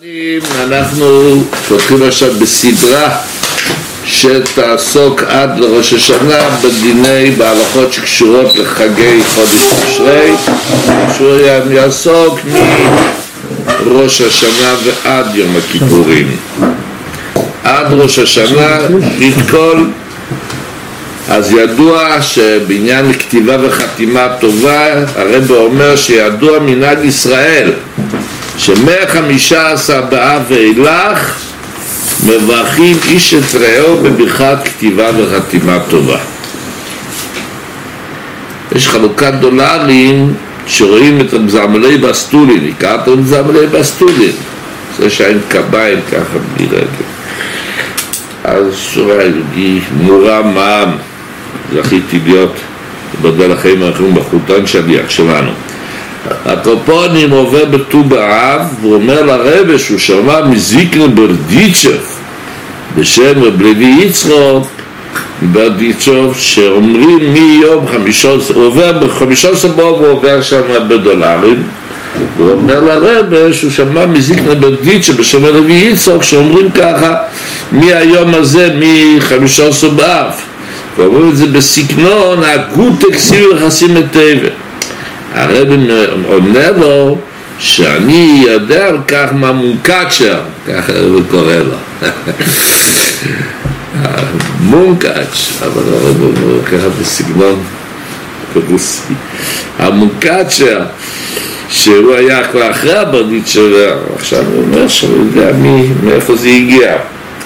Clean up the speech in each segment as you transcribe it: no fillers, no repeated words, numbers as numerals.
אנחנו פותחים עכשיו בסדרה שתעסוק עד לראש השנה בדיני בהלכות שקשורות לחגי חודש תשרי, שהוא יעסוק מראש השנה ועד יום הכיפורים. עד ראש השנה לתקול. אז ידוע שבעניין כתיבה וחתימה טובה הרב אומר שידוע מנהג ישראל ש115 באב ואילך מברכים איש את רעהו בברכת כתיבה וחתימה טובה. יש חלוקת דולרים שרואים את זמלי בסטולין, הכרתם זמלי בסטולין, זה שאין קביים ככה בלי רגל, אז שורה יהודי מורם מעם, זכיתי להיות בדל החיים האחרים בחותן שליח שלנו. הטרופונים עובר בט"ו באב ואומר לרבי שהוא שמע מזיקנה ברדיצ'ב בשם רב לוי יצחק ברדיצ'ב שאומרים מיום 15, הוא עובר ב-15 באב ועובר שם בדולרים, הוא אומר לרבי שהוא שמע מזיקנה ברדיצ'ב בשם רב לוי יצחק שאומרים ככה מהיום הזה מ-15 באב, ואומרים את זה בסגנון הגות תקסיב וחסים את טבע. הרב אומר לו שאני יודע על כך מה מונקצ'ר, ככה הוא קורא לו מונקצ', אבל הרב אומר ככה בסגנון רוסי, המונקצ'ר שהוא היה כבר אחרי הברדיצ'ר, עכשיו הוא אומר שהוא יודע מאיפה זה הגיע.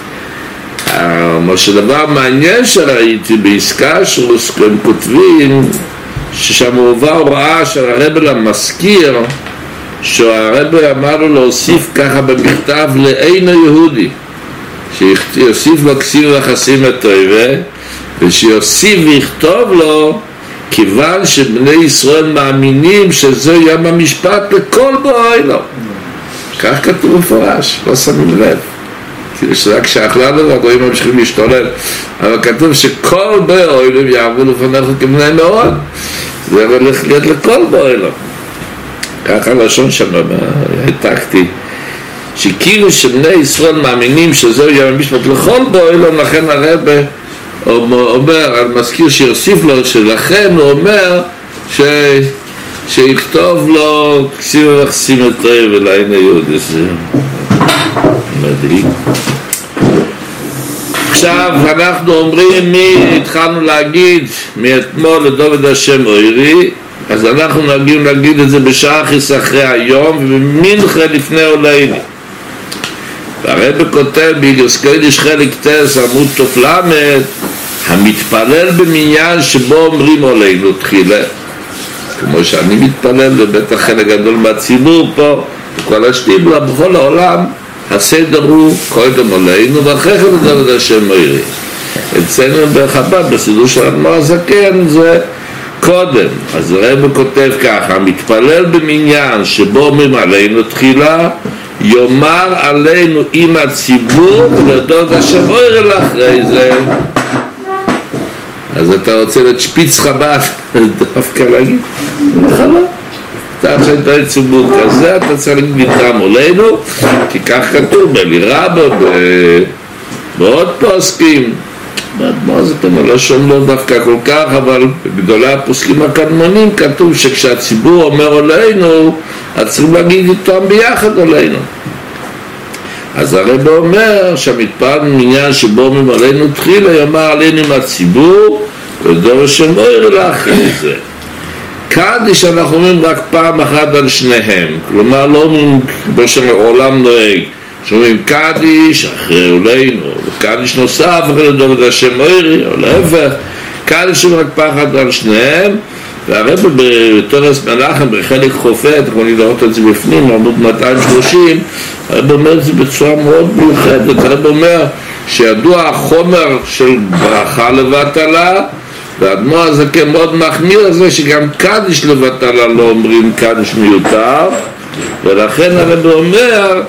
מה שדבר מעניין שראיתי בעסקה שהם כותבים ששם הובא הוראה של הרב למזכיר שהרב אמר לו להוסיף ככה במכתב לאינו יהודי, שיוסיף לו כסיב וחסים את טובה, ושיוסיף ויכתוב לו כיוון שבני ישראל מאמינים שזה יום המשפט לכל בואי לו, כך כתוב מפורש, לא שמים לב, כאילו שרק שאכלה לו והגויים ממשיכים להשתולל, אבל כתוב שכל בואי לו יעברו לפניך כבני מאוד, זה הולך להיות לכל בואי לו, ככה לשון שם העתקתי שכאילו שבני ישראל מאמינים שזהו יום המשפט לכל בואי לו, לכן הרב אומר על מזכיר שיוסיף לו שלכן הוא אומר שיכתוב לו כסיב וחסים את טוב ולעין היהודי, זה מדהים. עכשיו אנחנו אומרים התחלנו להגיד מאתמול לדוד השם אוירי, אז אנחנו נגיעים להגיד את זה בשחס אחרי היום ובמנחה לפני עולני. והרב כותב באיגרס קודש חלק טס עמוד תופלמת המתפלל במניין שבו אומרים עולנו תחילה, כמו שאני מתפלל בבית חלק גדול מהציבור פה וכל השתיבלה בכל העולם, הסדר הוא קודם עולנו ואחרי כן לדוד השם אוירי. אצלנו בחב"ד בסידור של אדמו"ר הזקן זה קודם. אז הרב כותב ככה, המתפלל במניין שבו אומרים עלינו תחילה יאמר עלינו עם הציבור ולדוד השם אוירי לאחרי זה. אז אתה רוצה לשפיץ חב"ד דווקא להגיד לא, אתה צריך את ציבור כזה, אתה צריך להגיד מטעם עולנו, כי כך כתוב בלירבה בעוד פוסקים. מה זאת אומרת, לא שומעים דווקא כל כך, אבל בגדולי הפוסקים הקדמונים כתוב שכשהציבור אומר עולנו, אז צריכים להגיד איתם ביחד עולנו. אז הרב אומר שהמתפלל במניין שבו אומרים עלינו תחילה יאמר עלינו עם הציבור ולדוד השם אוירי לאחרי זה. קדיש אנחנו אומרים רק פעם אחת על שניהם, כלומר לא אומרים כמו שהעולם נוהג שאומרים קדיש אחרי עולנו וקדיש נוסף אחרי לדוד השם אוירי או להפך, קדיש רק פעם אחת על שניהם. והרב בתורס מנחם בחלק חופת, אנחנו נראות את זה בפנים עמוד 230, הרב אומר את זה בצורה מאוד מיוחדת. הרב אומר שידוע החומר של ברכה לבטלה, והאדמו"ר הזקן מאוד מחמיר על זה שגם קדיש לבטלה לא אומרים קדיש מיותר, ולכן הרב אומר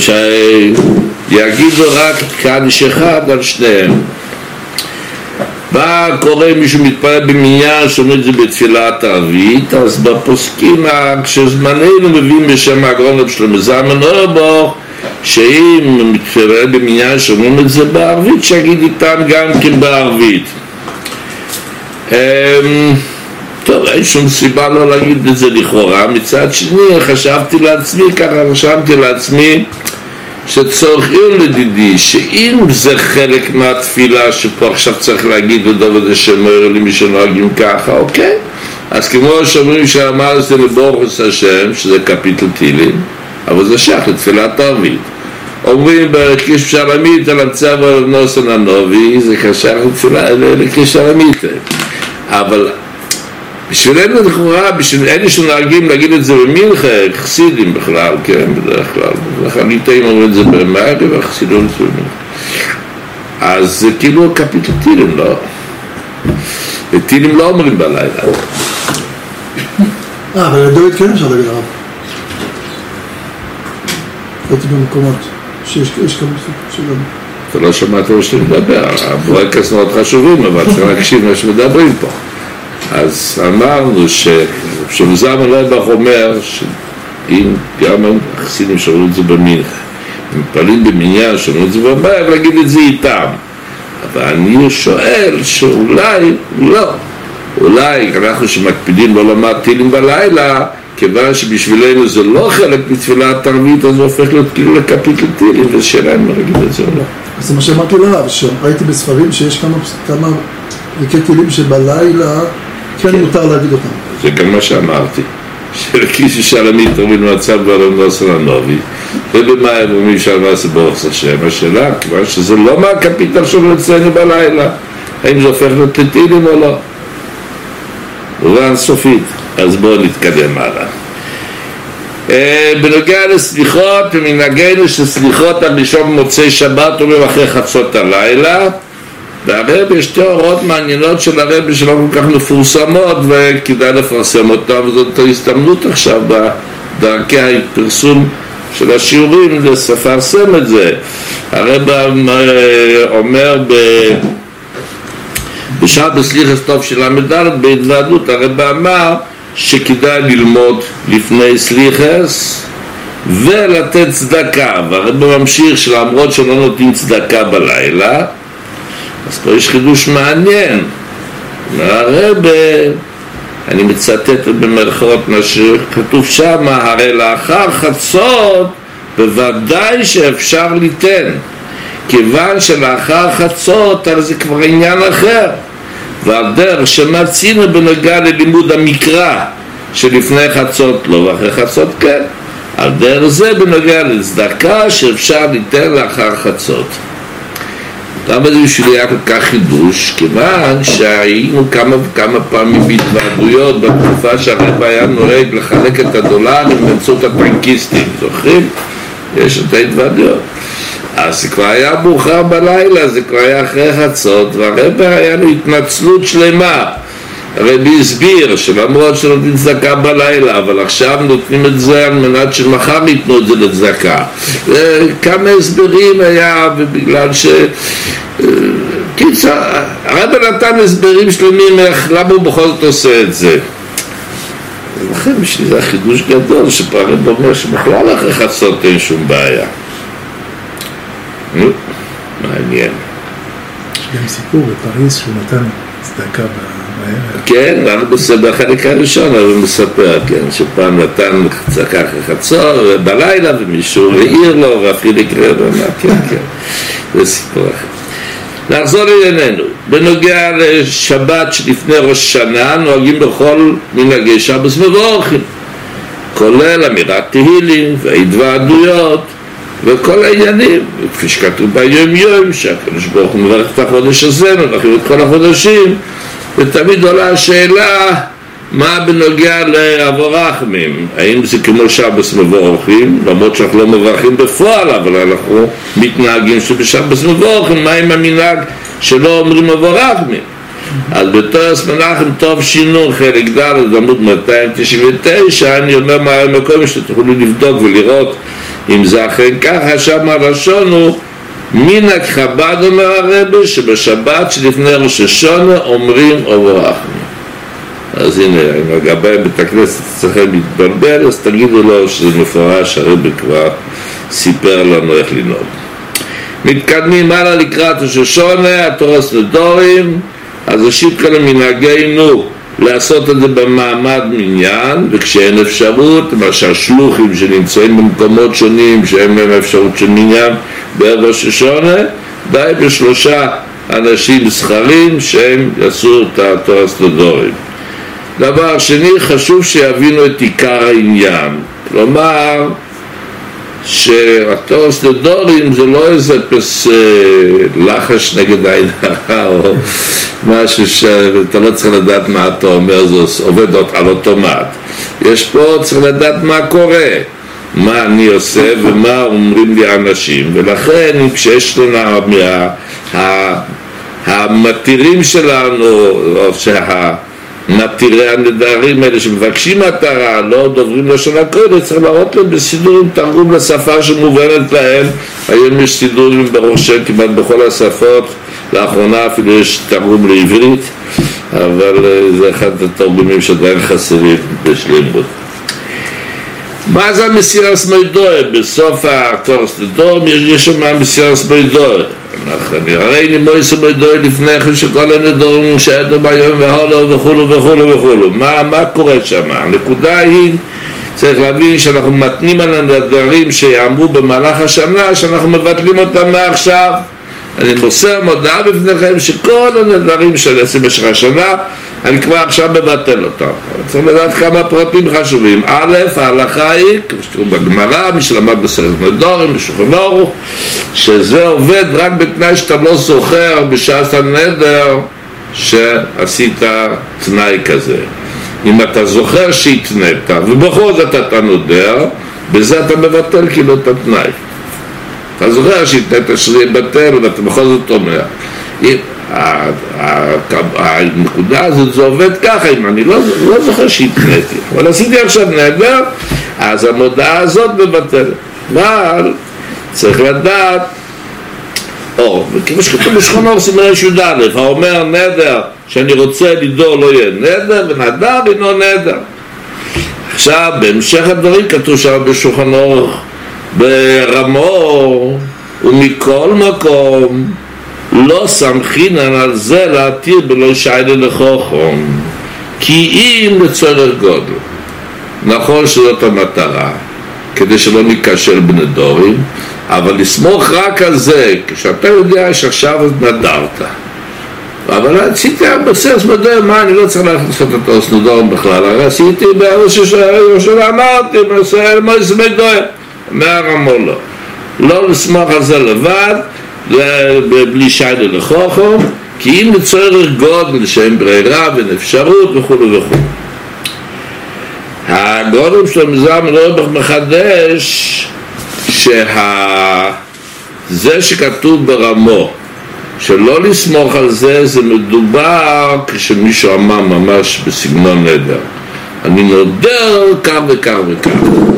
שיגידו רק קדיש אחד על שניהם. מה קורה אם מישהו מתפלל במניין שאומר את זה בתפילת ערבית? אז בפוסקים כשזמננו מביאים בשם הגאון רב שלמה זלמן אוירבך שאם מתפלל במניין שאומרים את זה בערבית שיגיד איתם גם כן בערבית. טוב, אין שום סיבה לא להגיד את זה לכאורה. מצד שני חשבתי לעצמי שצורך עיר לדידי שאם זה חלק מהתפילה שפה עכשיו צריך להגיד לדבר את שם אומר לי מי שנוהגים ככה, אוקיי, אז כמו שאומרים שאמר זה לבורך השם שזה קפיטל תהילים, אבל זה שייך לתפילת ערבית. אומרים בקיש פשלמית על הצו נוסן הנובי זה שייך לקיש פשלמית, אבל בשבילנו לכאורה, בשביל אלה שנוהגים להגיד את זה במנחה, חסידים בכלל, כן, בדרך כלל, החליטים אומרים את זה במארי והחסידות זה במנחה. אז זה כאילו קפיטל תהילים, לא? ותהילים לא אומרים בלילה. אבל לדויד כן אפשר להגיד הרב. הייתי במקומות שיש כמה שגם. אתה לא שמעת מה שאתה מדבר, הברקס מאוד חשובים, אבל צריך להקשיב מה שמדברים פה. אז אמרנו שזלמן אוירבך אומר שאם גם החסידים שאומרים את זה במנחה, הם מתפללים במניין שאומרים את זה במאיר, להגיד את זה איתם. אבל אני שואל שאולי לא, אולי אנחנו שמקפידים לא למד תהילים בלילה, כיוון שבשבילנו זה לא חלק מתפילת ערבית, אז זה הופך להיות כאילו לקפיטל תהילים, ושאלה אם להגיד את זה או לא. אז זה מה שאמרתי לרב, שראיתי בספרים שיש כמה פרקי תהילים שבלילה כן מותר להגיד אותם. זה גם מה שאמרתי, שלקיש פשלמית אומרים מצב בעולם נוסן הנובי, ובמאי אומרים שאמר זה ברוך השם. השאלה, כיוון שזה לא מהקפיטל שלנו אצלנו בלילה, האם זה הופך להיות לתהילים או לא? מובן סופית. אז בואו נתקדם הלאה. בנוגע לסליחות, ומנהגנו שסליחות הראשון במוצאי שבת אומרים אחרי חצות הלילה, והרב יש שתי הוראות מעניינות של הרב שלא כל כך מפורסמות וכדאי לפרסם אותם, וזאת ההזדמנות עכשיו בדרכי הפרסום של השיעורים לפרסם את זה. הרב אומר בשעת בסליחס טוב של המדלת בהתוועדות, הרב אמר שכדאי ללמוד לפני סליחס ולתת צדקה, והרב ממשיך שלמרות שלא נותנים צדקה בלילה, אז פה יש חידוש מעניין. הרב, אני מצטט במרכאות מה שכתוב שם, הרי לאחר חצות בוודאי שאפשר ליתן, כיוון שלאחר חצות אז זה כבר עניין אחר, והדרך שמצינו בנוגע ללימוד המקרא שלפני חצות לא ואחרי חצות כן, על דרך זה בנוגע לצדקה שאפשר ליתן לאחר חצות. למה זה בשבילי היה כל כך חידוש? כיוון שהיינו כמה פעמים בהתוועדויות בתקופה שהרב היה נוהג לחלק את הדולרים באמצעות הטנקיסטים, זוכרים? יש את ההתוועדויות. אז זה כבר היה מאוחר בלילה, זה כבר היה אחרי חצות, והרב היה לו התנצלות שלמה. הרב הסביר שלמרות שנותנים צדקה בלילה, אבל עכשיו נותנים את זה על מנת שמחר ייתנו את זה לצדקה. כמה הסברים היה, ובגלל קיצר, הרב נתן הסברים שלמים איך, למה הוא בכל זאת עושה את זה. לכן בשביל זה חידוש גדול, שפה הרב אומר שבכלל אחרי חצות אין שום בעיה. מעניין. יש גם סיפור בפריז שהוא נתן צדקה בערב. כן, אנחנו בחלק הראשון הוא מספר, כן, שפעם נתן צדקה אחרי חצות בלילה ומישהו העיר לו ואפילו יקרה במה, כן, כן, זה סיפור אחר. נחזור לענייננו. בנוגע לשבת שלפני ראש שנה נוהגים בכל מנהגי שבת מבורכים, כולל אמירת תהילים וההתוועדויות וכל העניינים, כפי שכתוב ביום יום שהקדוש ברוך הוא מברך את החודש הזה, מברכים את כל החודשים, ותמיד עולה השאלה מה בנוגע לעבור רחמים, האם זה כמו שבת מבורכים, למרות שאנחנו לא מברכים בפועל, אבל אנחנו מתנהגים שבשבת מבורכים, מה עם המנהג שלא אומרים עבור רחמים? אז בתורס מנחם טוב שינו חלק ד' עמוד 299, אני אומר מה המקום שתוכלו לבדוק ולראות אם זה אכן ככה. שם הלשון הוא מן הכבד אומר הרבי שבשבת שלפני ראש השונה אומרים וברכנו. אז הנה, אם הגבי בית הכנסת צריכים להתבלבל, אז תגידו לו שזה מפורש, הרבי כבר סיפר לנו איך לנהוג. מתקדמים הלאה לקראת ראש השונה, התורס לדורים, אז ראשית כל מנהגנו לעשות את זה במעמד מניין, וכשאין אפשרות, למשל שלוחים שנמצאים במקומות שונים שאין להם אפשרות של מניין בערב ראש השונה, די בשלושה אנשים זכרים שהם יעשו את התורס לדורים. דבר שני, חשוב שיבינו את עיקר העניין, כלומר שהתורס לדורים זה לא איזה פס לחש נגד עין הרע או משהו שאתה לא צריך לדעת מה אתה אומר, זה עובד על אוטומט. יש פה צריך לדעת מה קורה, מה אני עושה ומה אומרים לי אנשים, ולכן כשיש לנו המתירים שלנו או מתירי הנדרים האלה שמבקשים מטרה, לא דוברים לשון הקודש, צריך להראות להם בסידורים תרגום לשפה שמובנת להם. היום יש סידורים בראשם כמעט בכל השפות, לאחרונה אפילו יש תרגום לעברית, אבל זה אחד התרגומים שעדיין חסרים בשלמות. מה זה המסירה סמוידויה? בסוף התורס לדורים יש שם המסירה סמוידויה. הרי נימוי סמוידויה לפני כן שכל הנדורים שעדו ביום והולו וכולו וכולו וכולו. מה קורה שם? הנקודה היא, צריך להבין שאנחנו מתנים על הנדרים שיאמרו במהלך השנה, שאנחנו מבטלים אותם מעכשיו. אני מוסר מודעה בפניכם שכל הנדרים שעשיתי במשך השנה אני כבר עכשיו מבטל אותם. צריך לדעת כמה פרטים חשובים. א', ההלכה היא, כמו שתראו בגמרא, מי שלמד בסרט נדורים, בשולחן ערוך, שזה עובד רק בתנאי שאתה לא זוכר בשעת הנדר שעשית תנאי כזה. אם אתה זוכר שהתנית ובכל זאת אתה נודר, בזה אתה מבטל כאילו את התנאי. אתה זוכר שהתנית שזה יבטל ואתה בכל זאת אומר. הנקודה הזאת זה עובד ככה, אם אני לא זוכר שהתנתי אבל עשיתי עכשיו נדר, אז המודעה הזאת מבטלת. אבל צריך לדעת, כמו שכתוב בשולחן ערוך סימן י"א, האומר נדר שאני רוצה לדור לא יהיה נדר, ונדר אינו נדר. עכשיו בהמשך הדברים כתוב שם בשולחן ערוך ברמו ומכל מקום לא סמכינן על זה להתיר בלא שיילה לחוכם, כי אם לצורך גודל. נכון שזאת המטרה, כדי שלא ניקשל בנדורים, אבל לסמוך רק על זה, כשאתה יודע שעכשיו נדרת. אבל עשיתי בסרס מדויר, מה אני לא צריך לעשות את התורס נדורים בכלל, הרי עשיתי בראש השנה אמרתי, מויס מדויר, מהרמו לא לסמוך על זה לבד, בלי שיילה לחוכם, כי אם לצורך גודל שאין ברירה ואין אפשרות וכו' וכו'. הגודל של המזרח מלובך מחדש זה שכתוב ברמו שלא לסמוך על זה, זה מדובר כשמישהו אמר ממש בסגנון נדר, אני נודר כך וכך וכך.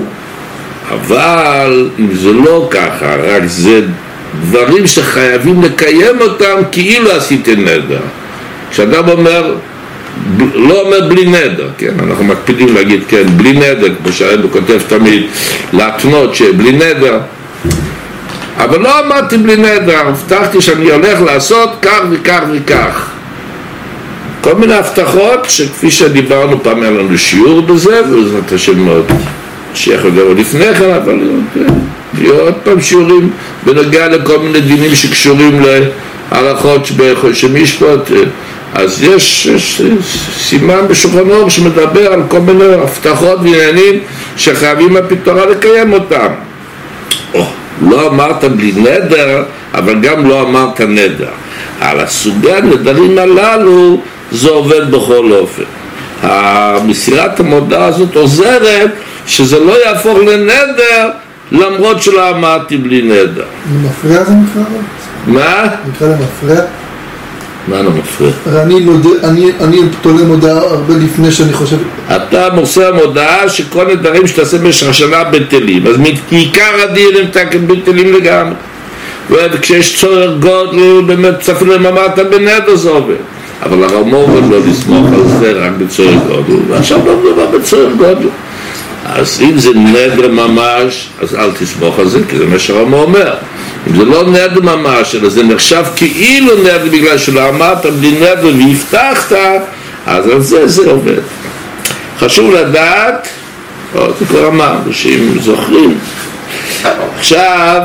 אבל אם זה לא ככה, רק זה דברים שחייבים לקיים אותם כאילו עשיתי נדר. כשאדם אומר, לא אומר בלי נדר, כן? אנחנו מקפידים להגיד כן, בלי נדר, כמו שהרבי כותב תמיד, להתנות שבלי נדר. אבל לא אמרתי בלי נדר, הבטחתי שאני הולך לעשות כך וכך וכך. כל מיני הבטחות שכפי שדיברנו פעם היה לנו שיעור בזה, ובעזרת השם מאוד שייך לדבר לפני כן, אבל יהיו עוד פעם שיעורים בנוגע לכל מיני דינים שקשורים להלכות שמשפט. אז יש סימן בשולחן ערוך שמדבר על כל מיני הבטחות ועניינים שחייבים הפתרון לקיים אותם. לא אמרת בלי נדר, אבל גם לא אמרת נדר. על הסוגי הנדרים הללו זה עובד בכל אופן. המסירת המודעה הזאת עוזרת שזה לא יהפוך לנדר למרות שלא אמרתי בלי נדר. מפריע זה נקרא? מה? נקרא למפריע? מה לא מפריע? אני תולה מודעה הרבה לפני שאני חושב. אתה מוסר מודעה שכל נדרים שתעשה במשך השנה בטלים, אז מעיקר הדין הם בטלים לגמרי. וכשיש צורך גודל, באמת אפילו אם אמרת בנדר זה עובד. אבל הרמור לא לסמוך על זה רק בצורך גודל, ועכשיו לא מדובר בצורך גודל. אז אם זה נדר ממש, אז אל תסמוך על זה, כי זה מה שהרמור אומר. אם זה לא נדר ממש, אלא זה נחשב כאילו נדר בגלל שלא אמרת בלי נדר והבטחת, אז על זה עובד. חשוב לדעת, זה כבר אמרנו, שאם זוכרים. עכשיו,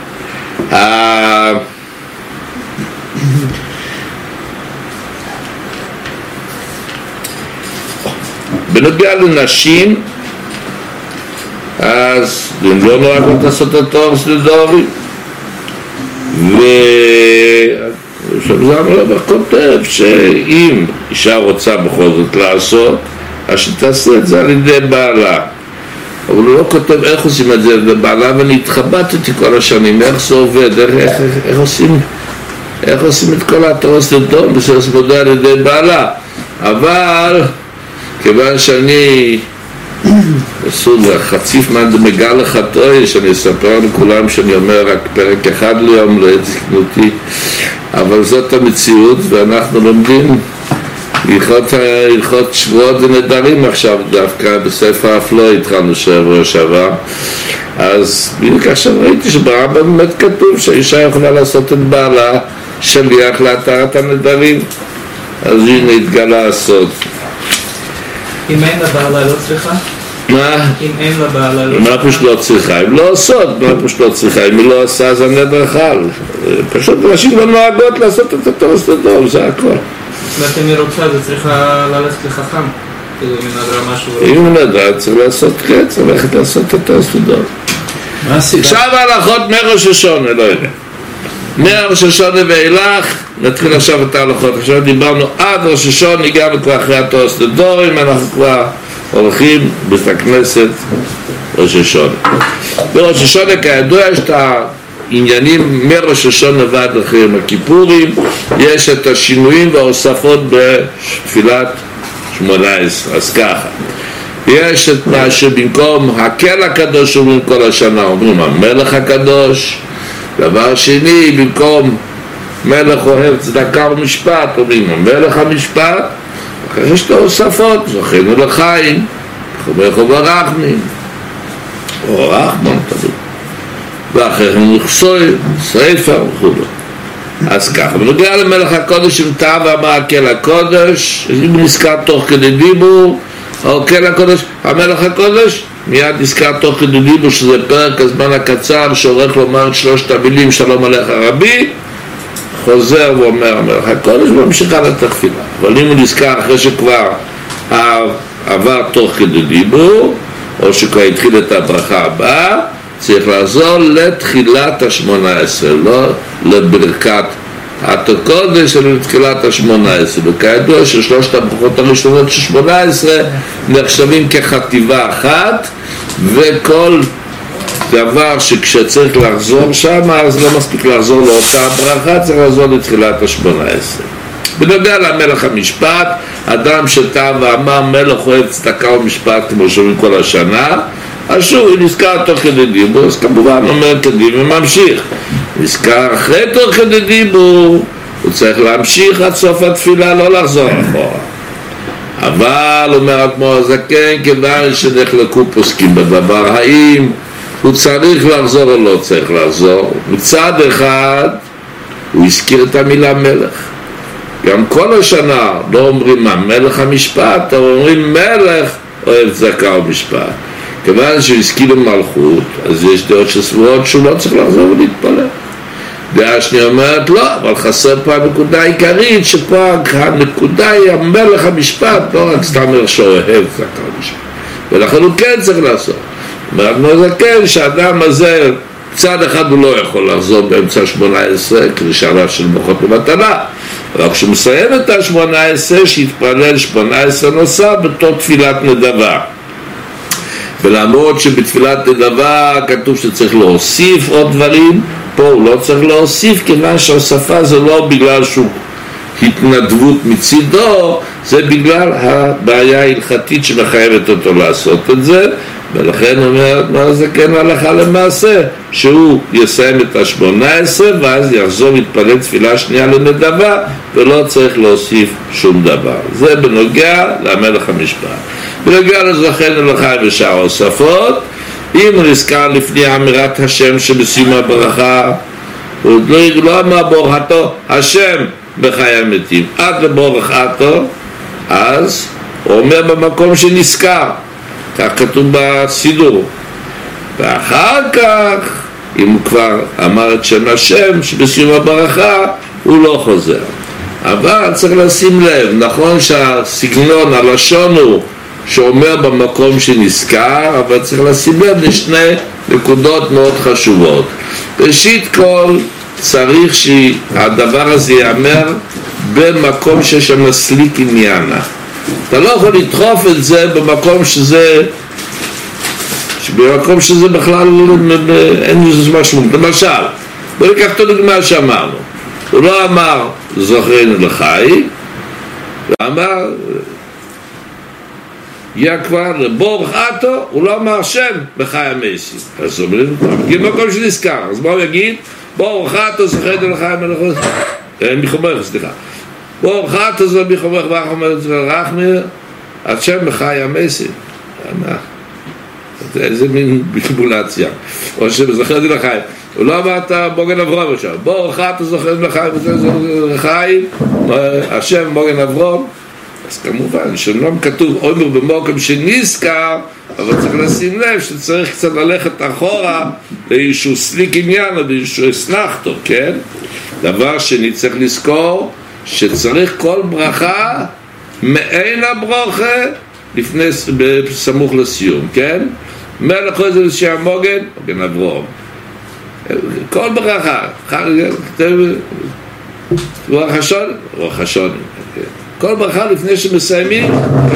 בנוגע לנשים, אז אם לא נוהגות לעשות את התואר סדורי, ושבזמן כותב שאם אישה רוצה בכל זאת לעשות, אז שתעשה את זה על ידי בעלה. אבל הוא לא כותב איך עושים את זה לבעלה, ואני התחבטתי כל השנים, איך זה עובד, איך עושים את כל התואר סדורי בסדר על ידי בעלה. אבל כיוון שאני עשו חציף מגע לחתוי, שאני אספר לכולם שאני אומר רק פרק אחד ליום לזקנותי, אבל זאת המציאות, ואנחנו לומדים הלכות שבועות ונדרים עכשיו דווקא בספר אפלו התחלנו שבוע שעבר. אז בדיוק עכשיו ראיתי שברמב"ם באמת כתוב שהאישה יכולה לעשות את בעלה שליח להתרת הנדרים, אז הנה התגלה הסוד. אם אין לבעלה לא צריכה? מה? אם אין לבעלה לא מה פשוט לא צריכה? אם לא עושות, מה פשוט לא צריכה? אם היא לא עושה אז הנדר חל. פשוט אנשים לא נוהגות לעשות את התור סדור, זה הכל. ואתם היא רוצה, זה צריכה ללכת לחכם כאילו אם נדרה משהו. אם נדרה צריך לעשות כן, צריך ללכת לעשות את התור סדור. עכשיו הלכות מראש השונה, לא יודע. מראש השונה ואילך, נתחיל עכשיו את ההלכות. עכשיו דיברנו עד ראש השונה, הגענו כבר אחרי התור סדורים, אנחנו כבר הולכים בית הכנסת ראש השונה. בראש השונה כידוע יש את העניינים מראש השונה ועד אחרי יום הכיפורים, יש את השינויים וההוספות בתפילת 18. אז ככה, יש את מה שבמקום הקל הקדוש אומרים כל השנה, אומרים המלך הקדוש. דבר שני, במקום מלך אוהב צדקה ומשפט אומרים המלך המשפט. אחרי יש את ההוספות, זכינו לחיים, חומך וברחמים, או רחמן תלוי, ואחרי נכסוי, ספר וכו'. אז ככה, בנוגע למלך הקודש, אם טעה ואמר הקל הקודש, אם נזכר תוך כדי דיבור, או קל הקודש, המלך הקודש, מיד נזכר תוך כדי דיבור, שזה פרק הזמן הקצר, שעורך לומר את שלושת המילים, שלום עליך רבי, חוזר ואומר המלך הקודש וממשיך על התפילה. אבל אם הוא נזכר אחרי שכבר עבר תוך כדי דיבור, או שכבר התחיל את הברכה הבאה, צריך לעזור לתחילת ה-18, לא לברכת הקודש, אלא לתחילת ה-18. וכידוע ששלושת הברכות הראשונות של 18 נחשבים כחטיבה אחת, וכל דבר שכשצריך לחזור שם, אז לא מספיק לחזור לאותה ברכה, צריך לחזור לתחילת ה-18. בנוגע למלך המשפט, אדם שטעה ואמר מלך אוהב צדקה ומשפט כמו שאומרים כל השנה, אז שוב הוא נזכר תוך כדי דיבור, אז כמובן אומר קדימה וממשיך. נזכר אחרי תוך כדי דיבור, הוא צריך להמשיך עד סוף התפילה, לא לחזור אחורה. אבל אומר האדמו"ר הזקן, כיוון שנחלקו פוסקים בדבר, האם הוא צריך לחזור או לא צריך לחזור? מצד אחד הוא הזכיר את המילה מלך, גם כל השנה לא אומרים מה מלך המשפט, אבל אומרים מלך אוהב צדקה ומשפט. כיוון שהוא הזכיר למלכות, אז יש דעות שסבורות שהוא לא צריך לחזור ולהתפלל. דעה שנייה אומרת לא, אבל חסר פה הנקודה העיקרית, שפה הנקודה היא המלך המשפט, לא רק סתם אומר שאוהב צדקה ומשפט, ולכן הוא כן צריך לעשות. אומר זקן שהאדם הזה צד אחד הוא לא יכול לחזור באמצע 18 כשנה של ברכות ומתנה, רק כשהוא מסיים את ה-18 שיתפלל 18 נוסף בתור תפילת נדבה. ולמרות שבתפילת נדבה כתוב שצריך להוסיף עוד דברים, פה הוא לא צריך להוסיף, כיוון שההוספה זה לא בגלל שהוא התנדבות מצידו, זה בגלל הבעיה ההלכתית שמחייבת אותו לעשות את זה, ולכן אומר מה זה כן הלכה למעשה, שהוא יסיים את ה-18 ואז יחזור להתפלל תפילה שנייה לנדבה ולא צריך להוסיף שום דבר. זה בנוגע למלך המשפט. בנוגע לזכינו לחיים ושאר הוספות, אם הוא נזכר לפני אמירת השם שבסיום הברכה, הוא לא אמר ברכתו השם בחיי המתים עד לברכתו, אז הוא אומר במקום שנזכר, כך כתוב בסידור. ואחר כך אם הוא כבר אמר את שם השם שבסיום הברכה, הוא לא חוזר. אבל צריך לשים לב, נכון שהסגנון, הלשון הוא שאומר במקום שנזכר, אבל צריך לשים לב לשני נקודות מאוד חשובות. ראשית כל, צריך שהדבר הזה ייאמר במקום שיש שם סליק עניינה. אתה לא יכול לדחוף את זה במקום שזה בכלל אין לזה משהו. למשל, בוא ניקח את הדוגמה שאמרנו, הוא לא אמר זוכרנו לחיים, הוא אמר כבר לברכתו, הוא לא אמר שם בחיי המתים. אז אומרים, במקום שנזכר, אז מה הוא יגיד? ברכתו זוכרנו לחיים מחומך, סליחה, ברכתו זו מחומך ורחמי השם בחיי המתים. איזה מין בלבולציה. או שזוכרנו לחיים, הוא לא אמר את מוגן אברום עכשיו, ברכתו זוכרנו לחיים השם מוגן אברום. אז כמובן שלא כתוב אומר במקום שנזכר, אבל צריך לשים לב שצריך קצת ללכת אחורה לאיזשהו סליק עניין או לאיזשהו אסנחתו, כן? דבר שני צריך לזכור שצריך כל ברכה מעין הברוכה לפני, בסמוך לסיום, כן? מלך הוא איזה שהמוגן, מוגן אברום, כל ברכה רוח השון, כל ברכה לפני שמסיימים,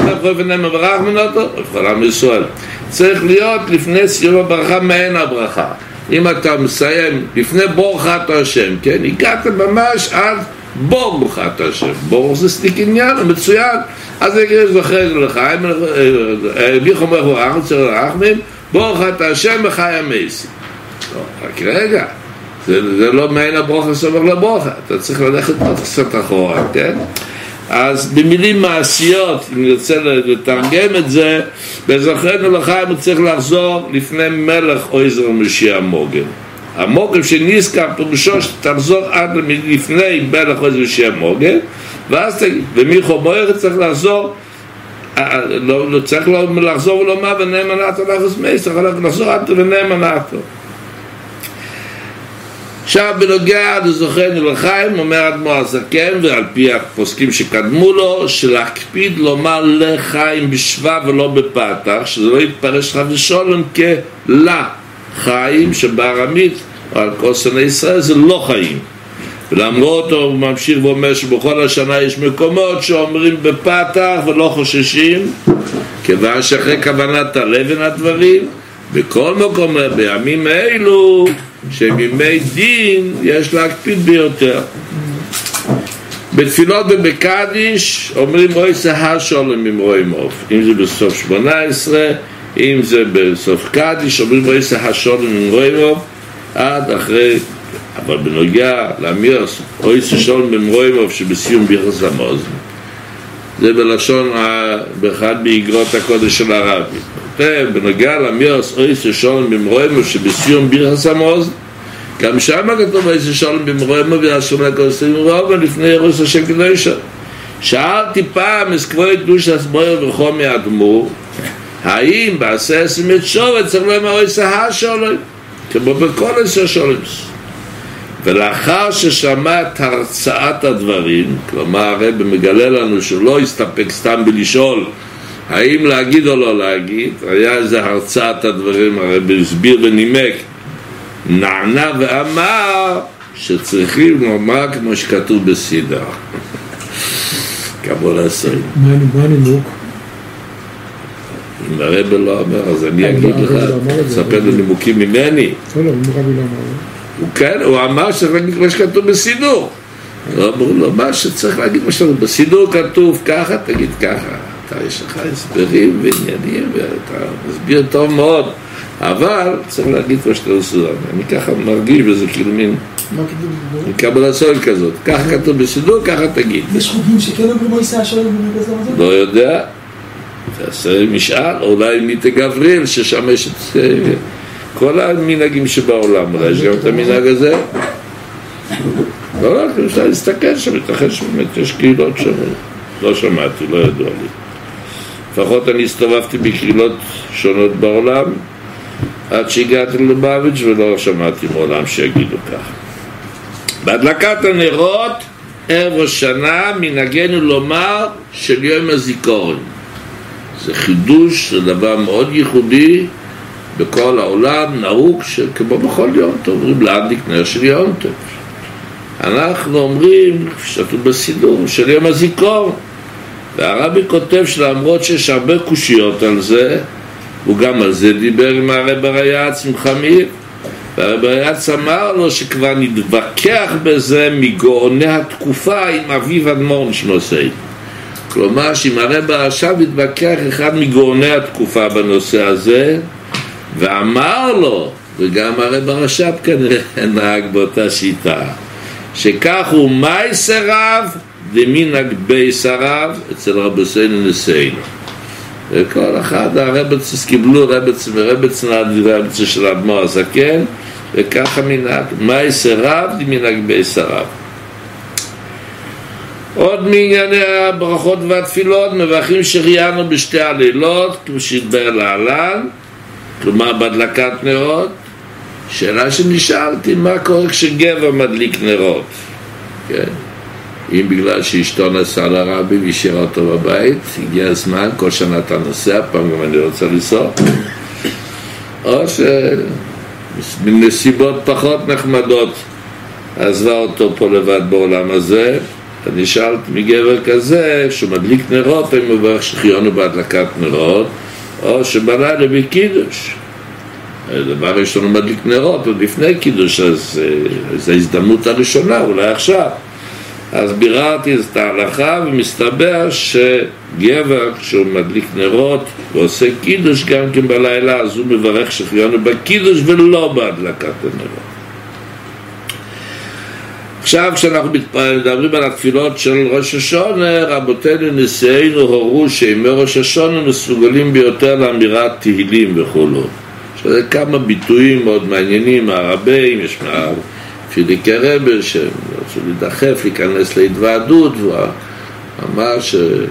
צריך להיות לפני סיום הברכה מעין הברכה. אם אתה מסיים לפני ברכת השם, כן, הגעת ממש עד ברכת השם. ברך זה סליק עניין, מצוין. אז יגיד זוכרנו לחיים, ביחומך וארץ רחמים, ברכת השם בחיי המתים. רק רגע, זה לא מעין הברכה סומך לברכה, אתה צריך ללכת עוד קצת אחורה, כן? אז במילים מעשיות, אם נרצה לתרגם את זה, בזוכרנו לחיים הוא צריך לחזור לפני מלך עזר ומשיח מוגן. המוגן שנזכר פירושו שתחזור עד לפני מלך עזר ומשיח מוגן, ואז תגיד, ומיכו מויר צריך לחזור, לא צריך לחזור ולומר ונאמנתו לאחוז מי, צריך לחזור עד ונאמנתו. עכשיו בנוגע לזוכרנו לחיים, אומר אדמו"ר הזקן ועל פי הפוסקים שקדמו לו, שלהקפיד לומר לחיים בשבא ולא בפתח, שזה לא יתפרש חס ושלום כלחיים, שבארמית או על כל שונאי ישראל זה לא חיים. ולמרות הוא ממשיך ואומר שבכל השנה יש מקומות שאומרים בפתח ולא חוששים, כיוון שאחרי כוונת הלב הדברים, בכל מקום בימים האלו שהם ימי דין יש להקפיד ביותר. בתפילות ובקדיש אומרים אוי סהה שולם ממרואים אוף, אם זה בסוף 18, אם זה בסוף קדיש אומרים אוי סהה שולם ממרואים אוף עד אחרי. אבל בנוגע לאמירס אוי סהה שולם ממרואים אוף שבסיום ביחס המוז, זה בלשון באחד באגרות הקודש של הרבי. בנוגע לאמירס אוי סהה שולם ממרואים אוף שבסיום ביחס המוז, גם שם כתוב איזה שלום במרואים והשם לקוסים ורוב לפני ירוס השם קדושה. שאלתי פעם מסקבוי קדוש הסבויר וחומי אדמו"ר, האם בעשה עשימת שורת צריך לומר אוי סהה שולם כמו בכל עשר שולמס? ולאחר ששמע את הרצאת הדברים, כלומר הרב מגלה לנו שלא הסתפק סתם בלשאול האם להגיד או לא להגיד, היה איזה הרצאת הדברים, הרב הסביר ונימק, נענה ואמר שצריכים לומר כמו שכתוב בסדר. כבוד לעשרים. מה הנימוק? אם הרב לא אומר, אז אני אגיד לך, תספר לנימוקים ממני. לא, רבי לא אמר. כן, הוא אמר שצריך להגיד כמו שכתוב בסידור. אמרו לו, מה שצריך להגיד מה שכתוב בסידור כתוב ככה, תגיד ככה. אתה יש לך הסברים ועניינים ואתה מסביר טוב מאוד, אבל צריך להגיד מה שאתה עושה. אני ככה מרגיש בזה כאילו מין קבלת סול כזאת, ככה כתוב בסידור, ככה תגיד. יש חוגים שכן אמרו מויסי השואל במרכז המזון? לא יודע, תעשה משאל, אולי מיתה גבריאל ששמש את כל המנהגים שבעולם, אולי יש גם את המנהג הזה. לא, אפשר להסתכל שם, יתכן שבאמת יש קהילות שם, לא שמעתי, לא ידוע לי. לפחות אני הסתובבתי בקהילות שונות בעולם, עד שהגעתי ללובביץ' ולא שמעתי מעולם שיגידו כך. בהדלקת הנרות, ערב ראש שנה, מנהגנו לומר של יום הזיכרון. זה חידוש, זה דבר מאוד ייחודי בכל העולם, נהוג שכמו בכל יום טוב, אומרים להדליק נר של יום טוב. אנחנו אומרים, שתו בסידור, של יום הזיכרון. והרבי כותב שלמרות שיש הרבה קושיות על זה, הוא גם על זה דיבר עם הרב הרייץ עם חמיר, והרב הרייץ אמר לו שכבר נתווכח בזה מגאוני התקופה עם אביו אדמו"ר נשמוסי. כלומר שאם הרב עכשיו התווכח אחד מגאוני התקופה בנושא הזה, ואמר לו, וגם הרב הרש"ב כנראה נהג באותה שיטה, שכך הוא מייסריו דמינהג בייסריו אצל רבותינו נשיאנו. וכל אחד הרבצים קיבלו רבצים ורבצים של האדמו"ר הזקן, וככה מנהג מייסריו דמינהג בייסריו. עוד מענייני הברכות והתפילות, מברכים שהחיינו בשתי הלילות כמו שהתברר להלן, כלומר בהדלקת נרות. שאלה שנשאלתי, מה קורה כשגבר מדליק נרות? כן? אם בגלל שאשתו נסעה לרבי והשאירה אותו בבית, הגיע הזמן, כל שנה אתה נוסע, פעם גם אני רוצה לנסוע, או שבנסיבות פחות נחמדות עזבה אותו פה לבד בעולם הזה. אני שאלתי מגבר כזה, שהוא מדליק נרות, אם הוא מברך שחיינו בהדלקת נרות, או שבלילה בקידוש. דבר ראשון מדליק נרות, עוד לפני קידוש, אז זו ההזדמנות הראשונה, אולי עכשיו. אז ביררתי את ההלכה, ומסתבר שגבר כשהוא מדליק נרות ועושה קידוש גם כן בלילה, אז הוא מברך שחיינו בקידוש ולא בהדלקת הנרות. עכשיו כשאנחנו מדברים על התפילות של ראש השונה, רבותינו נשיאנו הורו שימי ראש השונה מסוגלים ביותר לאמירת תהילים וכו'. שזה כמה ביטויים מאוד מעניינים, הרבים, יש פיליקי רבי שרצו לדחף, להיכנס להתוועדות, והוא אמר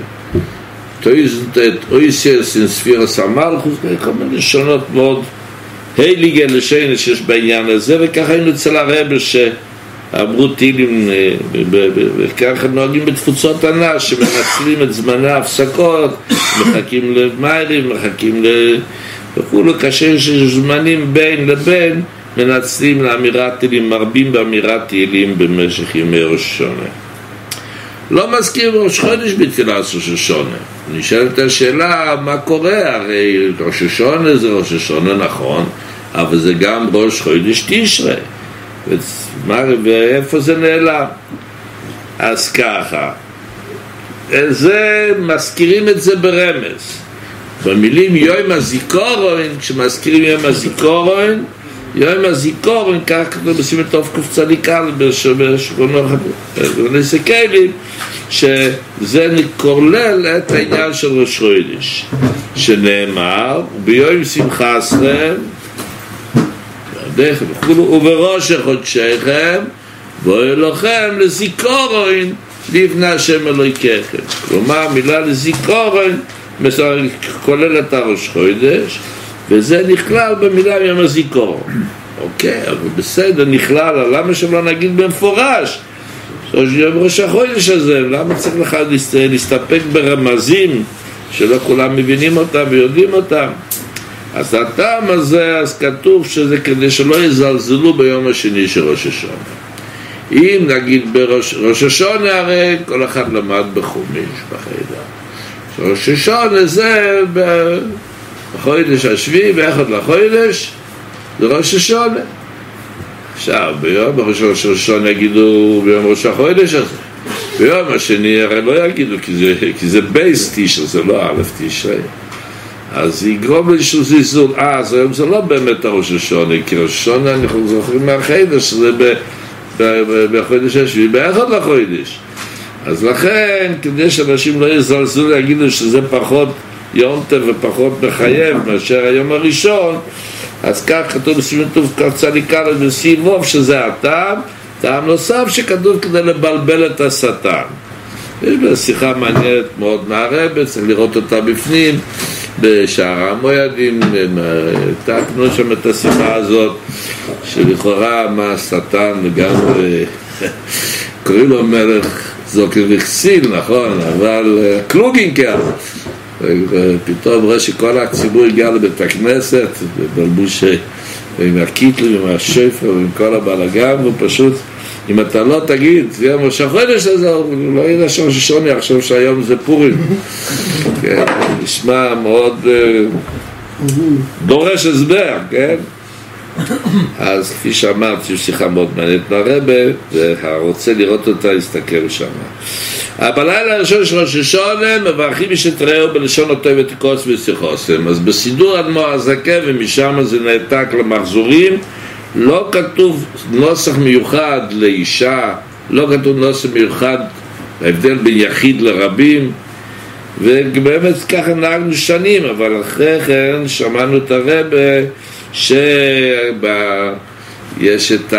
אויסייס אין ספירס המלכוס, כל מיני שונות מאוד הייליגה לשיינה שיש בעניין הזה, וככה היינו אצל הרבי שאמרו תהילים, וככה נוהגים בתפוצות ענק שמנצלים את זמני ההפסקות, מחכים למיילים, מחכים וכולו, כאשר שיש זמנים בין לבין, מנצלים לאמירת תהילים, מרבים באמירת תהילים במשך ימי ראש השונה. לא מזכיר ראש חודש בתפילת ראש השונה. נשאלת השאלה, מה קורה? הרי ראש השונה זה ראש השונה נכון, אבל זה גם ראש חודש תשרי. ואיפה זה נעלם? אז ככה, זה מזכירים את זה ברמז. במילים יום הזיכרון, כשמזכירים יום הזיכרון, יום הזיכרון, כך כתוב בשים את אוף קופצניקל בשכונות ונסקלים, שזה כולל את העניין של ראש חודש, שנאמר ביום שמחה עשרה ובראש חודשיכם ואוי לכם לזיכרון לפני השם אלוהיכם. כלומר מילה לזיכרון כולל את הראש חודש, וזה נכלל במילה יום הזיכרון. אוקיי, אבל בסדר, נכלל, למה שלא נגיד במפורש יום ראש החודש הזה? למה צריך לך להסתפק ברמזים שלא כולם מבינים אותם ויודעים אותם? אז הטעם הזה, אז כתוב שזה כדי שלא יזלזלו ביום השני של ראש השונה. אם נגיד בראש השונה, הרי כל אחד למד בחומש בחיידה. ראש השונה זה בחודש השביעי, באחד לחודש זה ראש השונה. עכשיו ביום ראש השונה יגידו ביום ראש החודש הזה, ביום השני הרי לא יגידו, כי זה בייס תשרי, זה לא א' תשרי. אז יגרום איזשהו זלזול. אז היום זה לא באמת הראש השונה, כי ראש השונה אנחנו זוכרים מהחידש, שזה בחודש השביעי, באחד לחודש. אז לכן, כדי שאנשים לא יזלזלו להגידו שזה פחות יום טוב ופחות מחייב מאשר היום הראשון, אז כך כתוב בסימטוב צדיקה ובסיבוב שזה הטעם, טעם נוסף שכתוב כדי לבלבל את השטן. יש בשיחה מעניינת מאוד מהרבא, צריך לראות אותה בפנים, בשער המוידים, תקנו שם את השיחה הזאת, שלכאורה מה השטן לגמרי, קוראים לו מלך זוקר וכסיל, נכון, אבל קלוגינקר, ופתאום רואה שכל הציבור הגיע לבית הכנסת, בלבוש עם הקיטלים, עם השפר, עם כל הבלגן, ופשוט, אם אתה לא תגיד, זה ראש החודש הזה, הוא לא ידע שראש השונה, עכשיו שהיום זה פורים. כן, נשמע מאוד דורש הסבר, כן? אז כפי שאמרתי, יש שיחה מאוד מעניינת מהרבא, והרוצה לראות אותה יסתכל שם. בלילה הראשון של ראש השונה מברכים שתראו בלשון הטוב ותיקוס ושיחוסם. אז בסידור אדמו"ר הזקן, ומשם זה נעתק למחזורים, לא כתוב נוסח מיוחד לאישה, לא כתוב נוסח מיוחד, ההבדל בין יחיד לרבים, ובאמת ככה נהגנו שנים, אבל אחרי כן שמענו את הרבא שיש את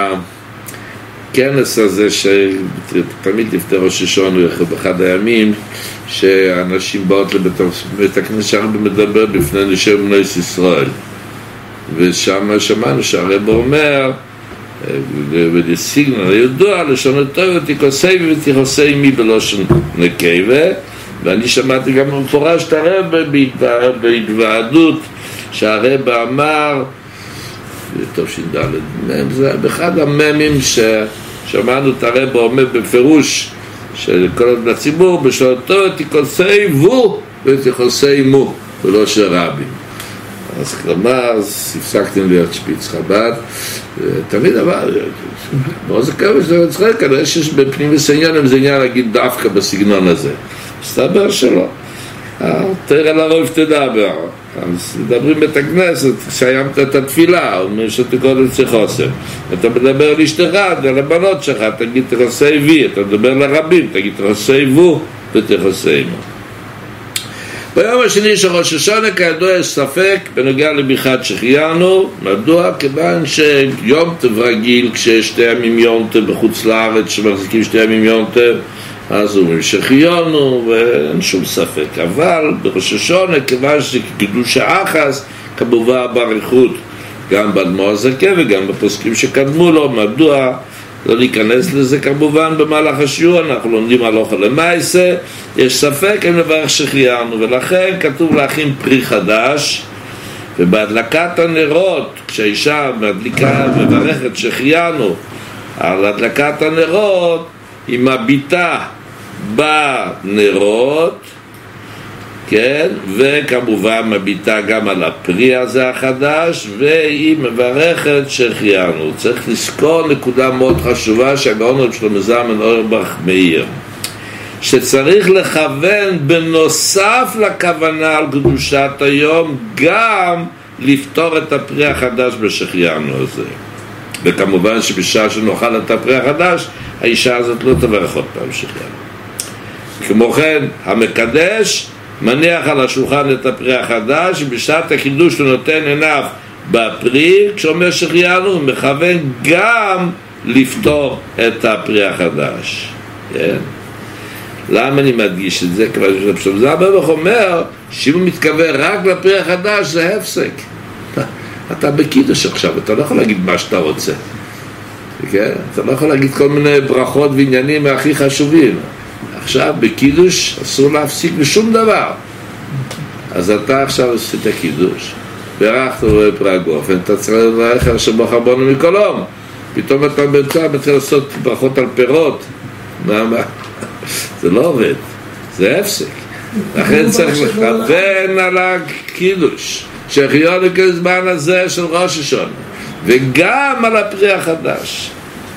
הכנס הזה שתמיד לפני ראש השונה באחד הימים, שאנשים באות לבית הכנסת שהרבא מדבר בפני נשי בנוס ישראל, ושם שמענו שהרבא אומר ולסיגנל ידוע לשון טוב ותיקוסי ותיחוסי מי בלושן נקבה, ואני שמעתי גם במפורש את הרבא בהתוועדות שהרבא אמר, טוב שינדלת, זה באחד הממים ששמענו את הרבא אומר בפירוש של כל הציבור בשון טוב ותיקוסי ותיחוסי מו ולא של רבים. אז כלומר, אז הפסקתם להיות שפיץ חב"ד, תמיד אבל, מאוד זה כאלה שזה מצחק, כנראה שיש בפנים וסעניונים זה עניין להגיד דווקא בסגנון הזה. מסתבר שלא. תראה לרוב תדבר. אז מדברים בית הכנסת, סיימת את התפילה, אומר שתקוד את שיחוסם. אתה מדבר לאשתך, על הבנות שלך, תגיד תחוסי וי, אתה מדבר לרבים, תגיד תחוסי וו ותחוסי מו. ביום השני של ראש השונה כידוע יש ספק בנוגע לביחת שהחיינו. מדוע? כיוון שיום טוב רגיל כשיש 2 ימים יום טוב בחוץ לארץ שמחזיקים 2 ימים יום טוב, אז אומרים שהחיינו ואין שום ספק. אבל בראש השונה כיוון שקידוש האחס כמובן באריכות גם באדמו"ר הזקן וגם בפוסקים שקדמו לו. מדוע? לא להיכנס לזה כמובן במהלך השיעור, אנחנו לומדים הלכה למעשה, יש ספק אם לברך שהחיינו, ולכן כתוב להכין פרי חדש, ובהדלקת הנרות, כשהאישה מדליקה מברכת שהחיינו על הדלקת הנרות, היא מביטה בנרות, כן? וכמובן מביטה גם על הפרי הזה החדש, והיא מברכת שהחיינו. צריך לזכור נקודה מאוד חשובה שהגאון שלמה זלמן אוירבך מאיר, שצריך לכוון בנוסף לכוונה על קדושת היום גם לפתור את הפרי החדש בשחיינו הזה. וכמובן שבשעה שנאכל את הפרי החדש האישה הזאת לא תברך עוד פעם שחיינו. כמו כן המקדש מניח על השולחן את הפרי החדש, ובשעת הקידוש הוא נותן עיניו בפרי, כשאומר שהחיינו הוא מכוון גם לפתור את הפרי החדש. כן? למה אני מדגיש את זה? כיוון זה הבא אומר שאם הוא מתכוון רק לפרי החדש זה הפסק. אתה בקידוש עכשיו, אתה לא יכול להגיד מה שאתה רוצה. כן? אתה לא יכול להגיד כל מיני ברכות ועניינים הכי חשובים. עכשיו בקידוש אסור להפסיק בשום דבר. אז אתה עכשיו עושה את הקידוש, ברכת ובפרי הגופן, אתה צריך לברך על שבח רבנו מכל יום. פתאום אתה מתחיל לעשות ברכות על פירות. מה? זה לא עובד, זה הפסק. לכן צריך לכוון על הקידוש שהחיינו כזמן הזה של ראש השונה, וגם על הפרי החדש.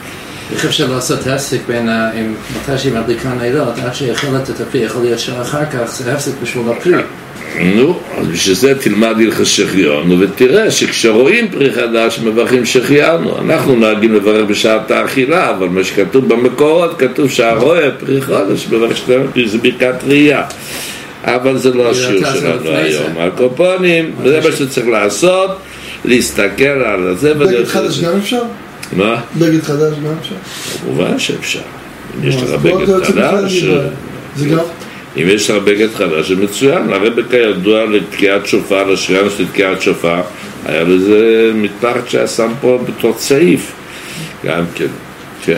איך אפשר לעשות הפסק בין מתי שהיא מדליקה נרות עד שהיא אכלת את הפרי, יכול להיות שאחר כך זה הפסק בשביל הפרי. נו, אז בשביל זה תלמד הלכות שהחיינו ותראה שכשרואים פרי חדש מברכים שהחיינו. אנחנו נוהגים לברך בשעת האכילה, אבל מה שכתוב במקורות כתוב שהרואה פרי חדש מברך שהחיינו, זה ברכת ראייה. אבל זה לא השיעור שלנו היום. הקופונים, זה מה שצריך לעשות, להסתכל על זה. בגד חדש גם אפשר? מה? בגד חדש גם אפשר? כמובן שאפשר. אם יש לך בגד חדש, אם יש לך בגד חדש, זה מצוין. הרב כידוע לתקיעת שופר, לשריין של תקיעת שופר, היה לזה מתחת שהיה שם פה בתור צעיף. גם כן, כן.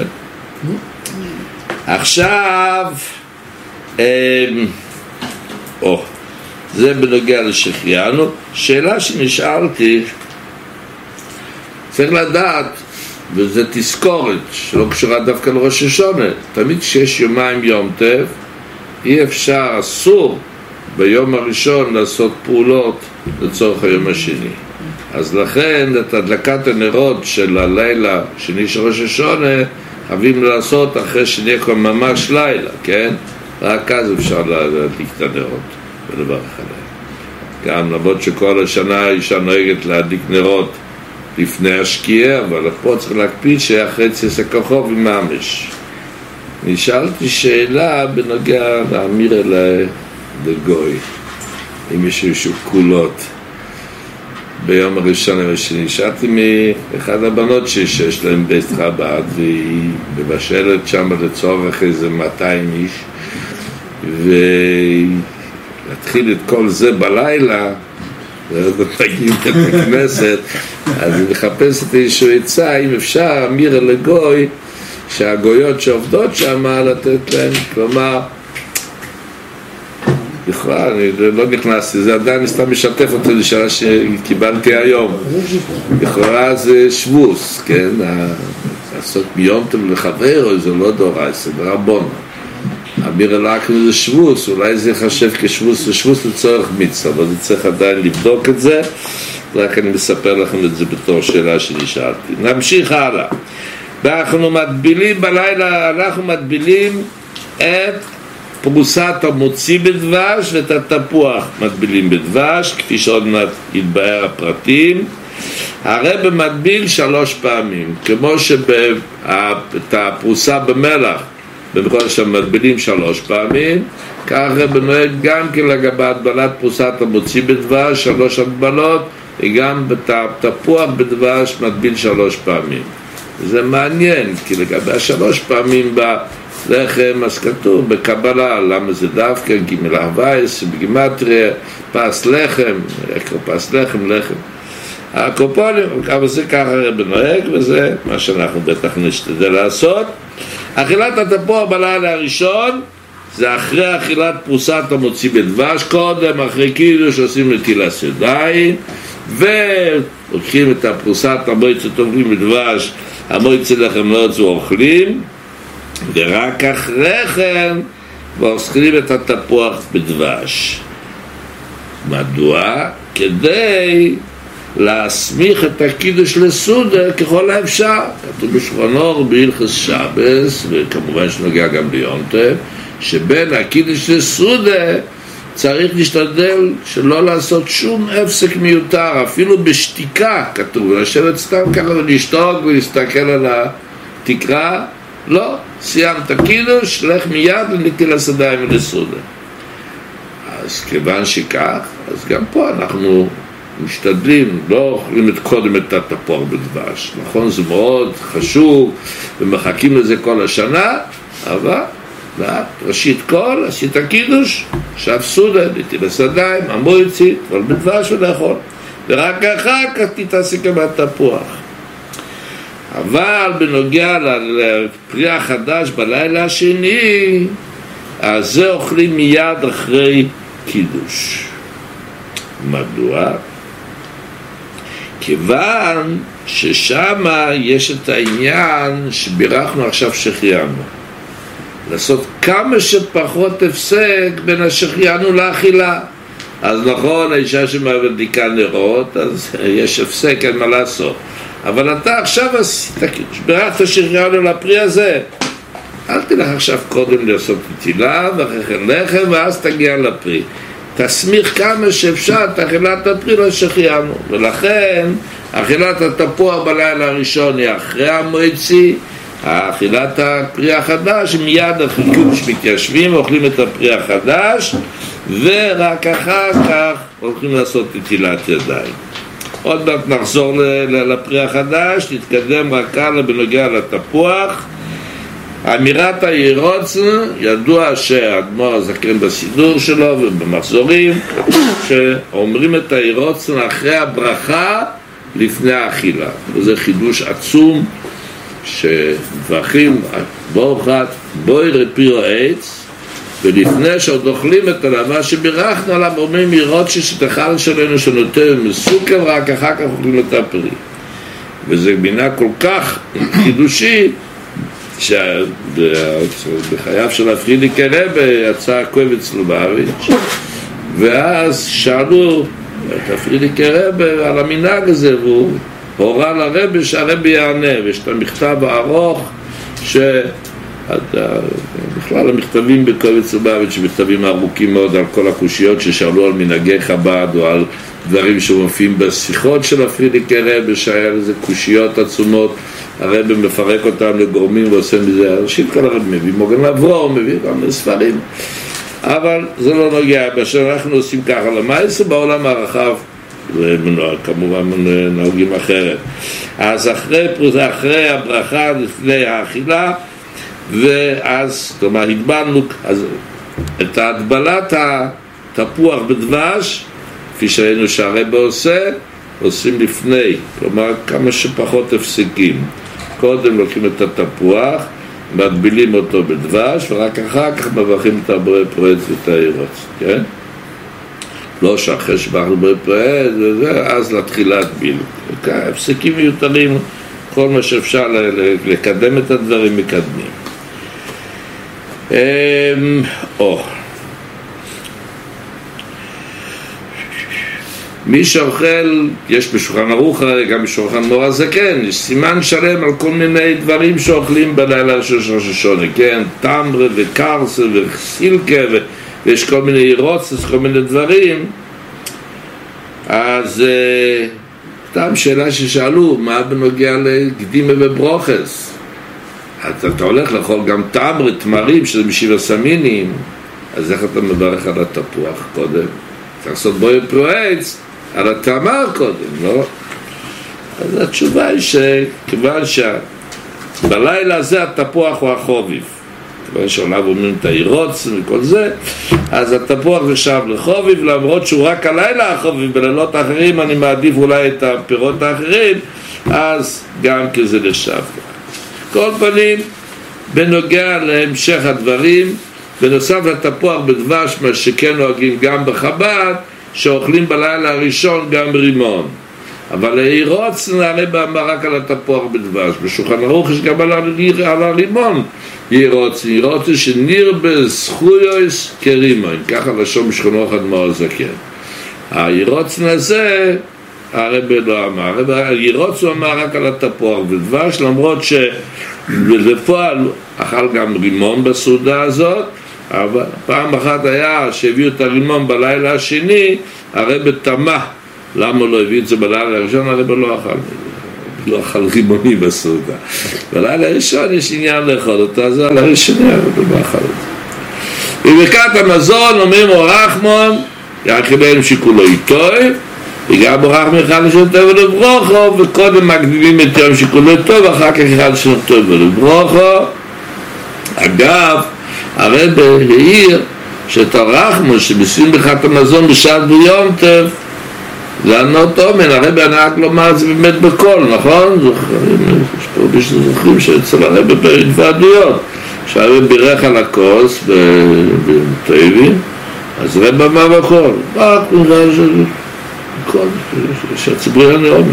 עכשיו, זה בנוגע לשחיינו. שאלה שנשאלתי, צריך לדעת, וזה תזכורת שלא קשורה דווקא לראש השונה, תמיד כשיש יומיים יום טף אי אפשר, אסור ביום הראשון לעשות פעולות לצורך היום השני. אז לכן את הדלקת הנרות של הלילה שני של ראש השונה חייבים לעשות אחרי שנהיה כבר ממש לילה, כן? רק אז אפשר להדליק את הנרות ולברך עליהם. גם למרות שכל השנה האישה נוהגת להדליק נרות לפני השקיעה, אבל פה צריך להקפיד שאחרי צייס הכוכב עם ממש. נשאלתי שאלה בנוגע לאמיר לגוי, אם יש איזשהו קולות ביום הראשון והשני. שאלתי מאחד הבנות שיש להם בית חב"ד, והיא מבשלת שם לצורך איזה 200 איש, ולהתחיל את כל זה בלילה ומגיעים את הכנסת, אז היא מחפשת איזשהו עצה, אם אפשר אמיר לגוי שהגויות שעובדות שם לתת להם, כלומר בכלל, אני לא נכנסתי, זה עדיין סתם משתף אותי לשאלה שקיבלתי היום. בכלל זה שבוס, כן? לעשות מיום טוב לחבר, זה לא דורייס, זה רבון. אמיר אלאקנו זה שבוס, אולי זה יחשב כשבוס, זה שבוס לצורך מצווה, אבל זה צריך עדיין לבדוק את זה, רק אני מספר לכם את זה בתור שאלה שנשאלתי. נמשיך הלאה. ואנחנו מטבילים בלילה, אנחנו מטבילים את פרוסת המוציא בדבש ואת התפוח מטבילים בדבש, כפי שעוד מעט יתבהר הפרטים. הרב מטביל 3 פעמים, כמו שאת הפרוסה במלח במקום שמטבילים 3 פעמים, כך הרב נוהג גם כן לגבי הטבלת פרוסת המוציא בדבש 3 הטבלות, וגם בתפוח בדבש מטביל 3 פעמים. זה מעניין, כי לגבי 3 פעמים לחם, אז כתוב בקבלה, למה זה דווקא ג' הווייס, בגימטריה, פס לחם, פס לחם, לחם. הקופונים, אבל זה ככה הרב נוהג, וזה מה שאנחנו בטח נשתדל לעשות. אכילת התפוח בלילה הראשון, זה אחרי אכילת פרוסת המוציא בדבש, קודם, אחרי קידוש עושים נטילת ידיים, ולוקחים את הפרוסת המוציא טובלים בדבש, המוציא לחם לא יצאו אוכלים, ורק אחרי כן אוכלים את התפוח בדבש. מדוע? כדי להסמיך את הקידוש לסעודה ככל האפשר. כתוב בשולחן אור בהלכות שבס, וכמובן שנוגע גם ביום טוב, שבין הקידוש לסעודה צריך להשתדל שלא לעשות שום הפסק מיותר, אפילו בשתיקה כתוב, לשבת סתם ככה ולשתוק ולהסתכל על התקרה. לא, סיימת קידוש, לך מיד לנטילת ידיים ולסעודה. אז כיוון שכך, אז גם פה אנחנו משתדלים, לא אוכלים קודם את התפוח בדבש. נכון, זה מאוד חשוב ומחכים לזה כל השנה, אבל ראשית כל, עשית קידוש, עכשיו סעודה, נטילת ידיים, המוציא, אבל בדבש ולאכול. ורק אחר כך תתעסק עם התפוח. אבל בנוגע לפרי החדש בלילה השני, אז זה אוכלים מיד אחרי קידוש. מדוע? כיוון ששם יש את העניין שבירכנו עכשיו שחיינו. לעשות כמה שפחות הפסק בין השחיינו לאכילה. אז נכון, האישה שמדליקה נרות, אז יש הפסק, אין מה לעשות. אבל אתה עכשיו עשית קידוש, בירכת שהחיינו לפרי הזה, אל תלך עכשיו קודם לעשות נטילה ואחרי כן לחם ואז תגיע לפרי, תסמיך כמה שאפשר את אכילת הפרי שהחיינו. ולכן אכילת התפוח בלילה הראשון היא אחרי המועצי, אכילת הפרי החדש מיד הקידוש מתיישבים ואוכלים את הפרי החדש, ורק אחר כך הולכים לעשות נטילת ידיים. עוד מעט נחזור לפרי החדש, נתקדם רק הלאה בנוגע לתפוח. אמירת הירוצן, ידוע שהאדמו"ר הזקן בסידור שלו ובמחזורים שאומרים את הירוצן אחרי הברכה לפני האכילה, וזה חידוש עצום שמברכים ברכת בואי פירו עץ, ולפני שעוד אוכלים את מה שבירכנו עליו אומרים ירוצן שתאכל שלנו שנותן מסוכר, רק אחר כך אוכלים את הפרי. וזה בינה כל כך חידושי שבחייו של הפרידיקי רבי יצא קובץ לובביץ', ואז שאלו את הפרידיקי רבי על המנהג הזה, והוא הורה לרבי שהרבי יענה, ויש את המכתב הארוך בכלל המכתבים בקובץ לובביץ' שמכתבים ארוכים מאוד על כל הקושיות ששאלו על מנהגי חב"ד או על דברים שמופיעים בשיחות של הפרידיקי רבי שהיה לזה קושיות עצומות, הרבי מפרק אותם לגורמים ועושה מזה אנשים, כל הרבי מביא מוגן לברור, מביא גם ספרים, אבל זה לא נוגע. שאנחנו עושים ככה למעשה בעולם הרחב כמובן נהוגים אחרת. אז אחרי הברכה לפני האכילה, ואז כלומר הדבלנו את ההדבלת התפוח בדבש כפי שראינו שהרבי עושים לפני, כלומר כמה שפחות הפסקים. קודם לוקחים את התפוח, מדבילים אותו בדבש, ורק אחר כך מברכים את הבורא פרץ ואת הירוץ, כן? לא שאחרי שברכנו בורא פרץ, אז להתחיל להדביל. הפסקים מיותרים, כל מה שאפשר לקדם את הדברים מקדמים. מי שאוכל, יש בשולחן ערוך, גם בשולחן אדמו"ר הזקן, יש סימן שלם על כל מיני דברים שאוכלים בלילה של ראש השונה, כן? תמרה וקרסה וסילקה ויש כל מיני ירוצס, כל מיני דברים. אז סתם שאלה ששאלו, מה בנוגע לקדימה וברוכס? אתה הולך לאכול גם תמרה, תמרים, שזה משבע סמינים, אז איך אתה מברך על התפוח קודם? צריך לעשות בואי פרועץ על התמר קודם, לא? אז התשובה היא שכיוון שבלילה הזה התפוח הוא החוביב, כיוון שעליו אומרים את הירוץ וכל זה, אז התפוח נחשב לחוביב, למרות שהוא רק הלילה החוביב, בלילות האחרים אני מעדיף אולי את הפירות האחרים, אז גם כזה נחשב. כל פנים, בנוגע להמשך הדברים, בנוסף לתפוח בדבש, מה שכן נוהגים גם בחב"ד, שאוכלים בלילה הראשון גם רימון. אבל הירוץ נעלה רק על התפוח בדבש. בשולחן ערוך יש גם על הרימון ירוץ שניר בזכויוס כרימון, ככה לשון בשולחן ערוך אדמו"ר הזקן. הירוץ הזה הרבי לא אמר, הירוץ הוא אמר רק על התפוח בדבש, למרות שבפועל אכל גם רימון בסעודה הזאת, אבל פעם אחת היה שהביאו את הרימון בלילה השני, הרבי תמה למה לא הביא את זה בלילה הראשון, הרבי לא אכל רימוני בסעודה. בלילה הראשון יש עניין לאכול אותה, אז על הראשני הרבי לא אכל אותה. בברכת המזון אומרים אורחמון יאכילנו שכולו איתוי, וגם אורחמון אחד לשון טוב ולברוכו, וקודם מקדימים את יום שכולו טוב, אחר כך אחד לשון טוב ולברוכו. אגב, הרבי העיר שאת הרחמון שבשים ברכת המזון בשעת ביום טוב לענות אומן, הרבי הנהג לומר את זה באמת בכל, נכון? יש פה זוכרים שאצל הרבי פרק ועדויות שהרבי בירך על הכוס בטייבים, אז רבי אמר בכל שהציבור יענה אומן.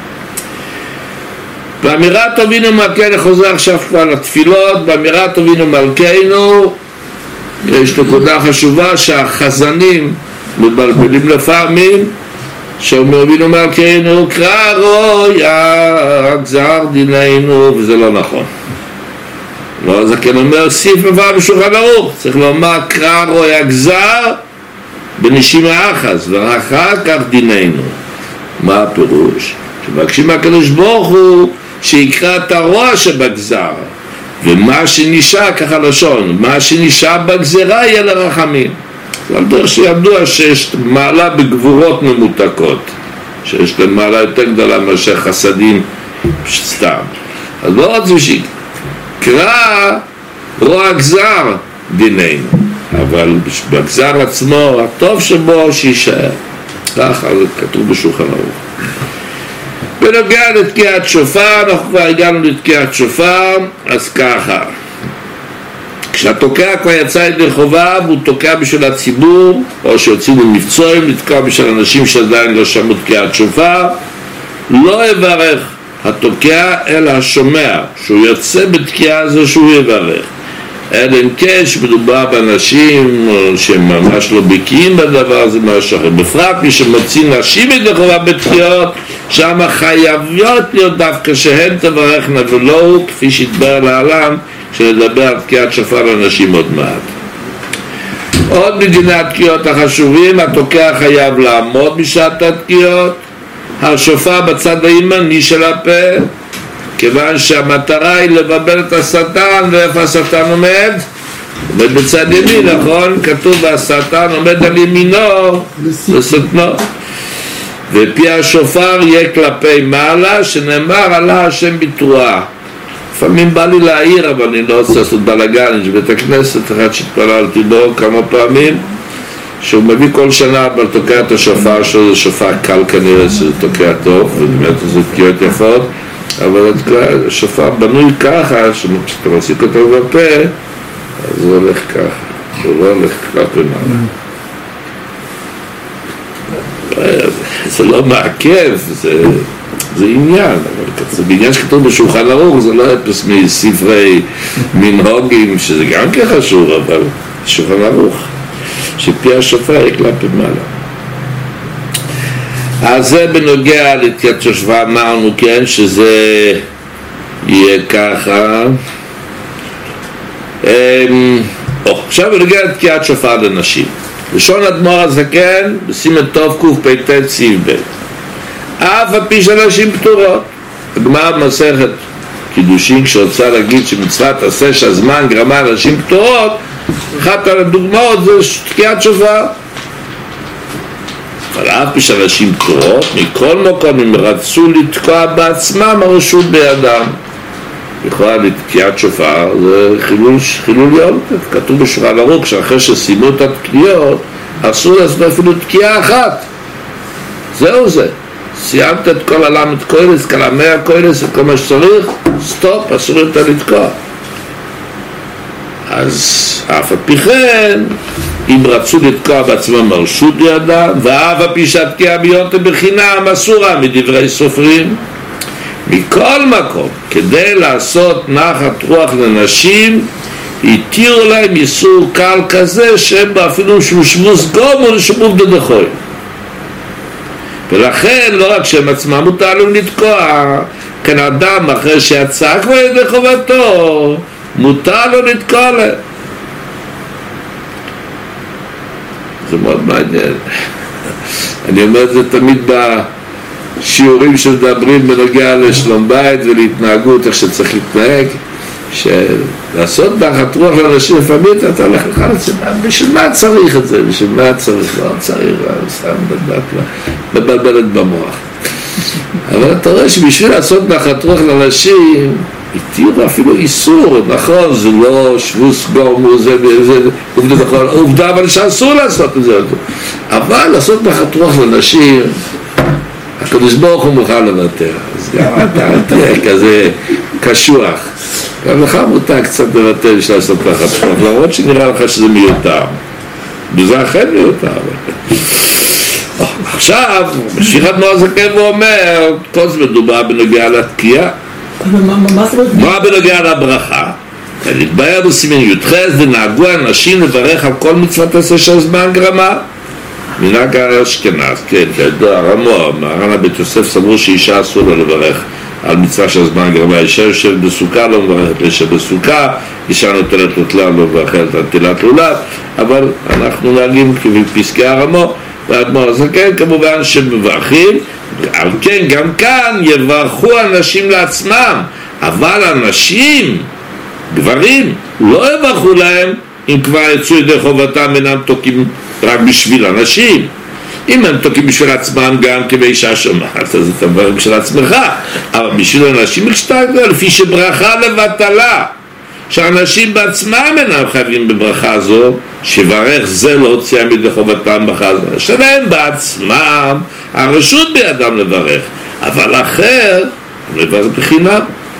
באמירת אבינו מלכנו, חוזר עכשיו כבר לתפילות, באמירת אבינו מלכנו יש נקודה חשובה שהחזנים מבלבלים לפעמים שאומר אבינו מלכנו קרא רויה רואה גזר דיננו, וזה לא נכון. לא, אז כן אומר, סיף מבוא בשולחן ערוך, צריך לומר, קרא רואה גזר בנשימה אחת, ואחר כך דיננו. מה הפירוש? שמבקשים מהקדוש ברוך הוא שיקרא את הרוע שבגזר, ומה שנשאר, ככה לשון, מה שנשאר בגזרה יהיה לרחמים. זה על דרך שידוע שיש מעלה בגבורות ממותקות, שיש להם מעלה יותר גדולה מאשר חסדים סתם. אז לא רוצים שיקרא רוע גזר דיננו, אבל בגזר עצמו הטוב שבו שישאר. ככה זה כתוב בשולחן ערוך. בנוגע לתקיעת שופר, אנחנו כבר הגענו לתקיעת שופר, אז ככה, כשהתוקע כבר יצא ידי חובה והוא תוקע בשביל הציבור, או שיוצאים למבצועים לתקוע בשביל אנשים שעדיין לא שמעו תקיעת שופר, לא יברך התוקע אלא השומע, שהוא יוצא בתקיעה הזו שהוא יברך. אלא אם כן שמדובר באנשים שהם ממש לא בקיאים בדבר הזה, משהו אחר. בפרט מי שמוצאים נשים ידי חובה בתקיעות, שם חייבות להיות דווקא שהן תברכנה ולא הוא, כפי שהתברר לעולם כשנדבר על תקיעת שופר לאנשים עוד מעט. עוד מדיני התקיעות החשובים, התוקע חייב לעמוד בשעת התקיעות, השופר בצד הימני של הפה, כיוון שהמטרה היא לבבל את השטן. ואיפה השטן עומד? עומד בצד ימין, נכון? כתוב והשטן עומד על ימינו לשטנו, ופי השופר יהיה כלפי מעלה, שנאמר עלה השם בתרועה. לפעמים בא לי להעיר, אבל אני לא רוצה לעשות בלגן. יש בית הכנסת אחד שהתפללתי בו כמה פעמים, שהוא מביא כל שנה אבל תוקע את השופר שלו. זה שופר קל כנראה, שזה תוקע טוב, ובאמת זה תקיעות יפות, אבל השופר בנוי ככה שאתה מסיק אותו בפה, אז זה הולך ככה, זה לא הולך כלפי מעלה. זה לא מעכב, זה עניין, אבל זה בעניין שכתוב בשולחן ערוך, זה לא אפס מספרי מנהוגים, שזה גם כחשוב, אבל שולחן ערוך, שפי השופר כלפי מעלה. אז זה בנוגע לתקיעת שופר, אמרנו כן שזה יהיה ככה. עכשיו בנוגע לתקיעת שופר לנשים, לשון אדמו"ר הזקן בסימן טוב קפ"ט סעיף ב', אף על פי שנשים פטורות. הגמרא במסכת קידושין כשרוצה להגיד שמצוות עשה שהזמן גרמה לנשים פטורות, אחת הדוגמאות זה תקיעת שופר. אבל אף פי שאנשים פטורות, מכל מקום הם רצו לתקוע בעצמם, הרשות בידם. יכולה לתקיעת שופר, זה חילול יום. כתוב בשולחן ערוך שאחרי שסיימו את התקיעות אסור לעשות אפילו תקיעה אחת. זהו זה, סיימת את כל הלמד קוילס, כלמי הקוילס וכל מה שצריך, סטופ, אסור יותר לתקוע. אז אף על פי כן, אם רצו לתקוע בעצמם הרשות בידם, ואף על פי שהתקיעה ביונתם בחינם אסורה מדברי סופרים. מכל מקום, כדי לעשות נחת רוח לנשים, התירו להם איסור קל כזה שהם אפילו שבוס גום או שבוב דדחוי. ולכן לא רק שהם עצמם מותר להם לתקוע, כאן אדם אחרי שיצא כבר ידי חובתו מותר לו לתקוע להם. זה מאוד מעניין. אני אומר את זה תמיד בשיעורים שמדברים בנוגע לשלום בית ולהתנהגות, איך שצריך להתנהג, שלעשות נחת רוח לאנשים לפעמים אתה הולך לך לצדה, בשביל מה צריך את זה? בשביל מה צריך? לא צריך, סתם מבלבלת במוח. אבל אתה רואה שבשביל לעשות נחת רוח לאנשים התירו אפילו איסור, נכון, זה לא שבוס גום, זה עובדה, אבל שאסור לעשות את זה, אבל לעשות נחת רוח לאנשים הקדוש ברוך הוא מוכן לוותר. אז גם אתה תהיה כזה קשוח, גם לך מותר קצת לוותר בשביל לעשות נחת רוח, למרות שנראה לך שזה מיותר, וזה אכן מיותר. עכשיו, ממשיך אדמו"ר הזקן ואומר, כל זה מדובר בנוגע לתקיעה. מה בנוגע לברכה? נתבהר בסימן י"ח, ונהגו אנשים לברך על כל מצוות עשה שהזמן גרמה. מנהג האשכנז, כן, הרמ"א, מרן הבית יוסף סבור שאישה אסור לה לברך על מצווה של זמן גרמה אישה שבסוכה לא מברכת, שבסוכה אישה נוטלת לטלה לא מברכת על נטילת לולב, אבל אנחנו נהגים כפסקי הרמו והאדמו"ר הזקן כמובן שמברכים. על כן גם כאן יברכו אנשים לעצמם, אבל אנשים, גברים, לא יברכו להם אם כבר יצאו ידי חובתם אינם תוקים רק בשביל אנשים. אם הם תוקים בשביל עצמם גם כאישה שומעת, אז אתה מברך בשביל עצמך, אבל בשביל אנשים לפי שברכה לבטלה, שאנשים בעצמם אינם חייבים בברכה זו, שברך זה לא הוציאה מידי חובתם בחזרה שלהם בעצמם, הרשות בידם לברך, אבל אחר לברך בחינם.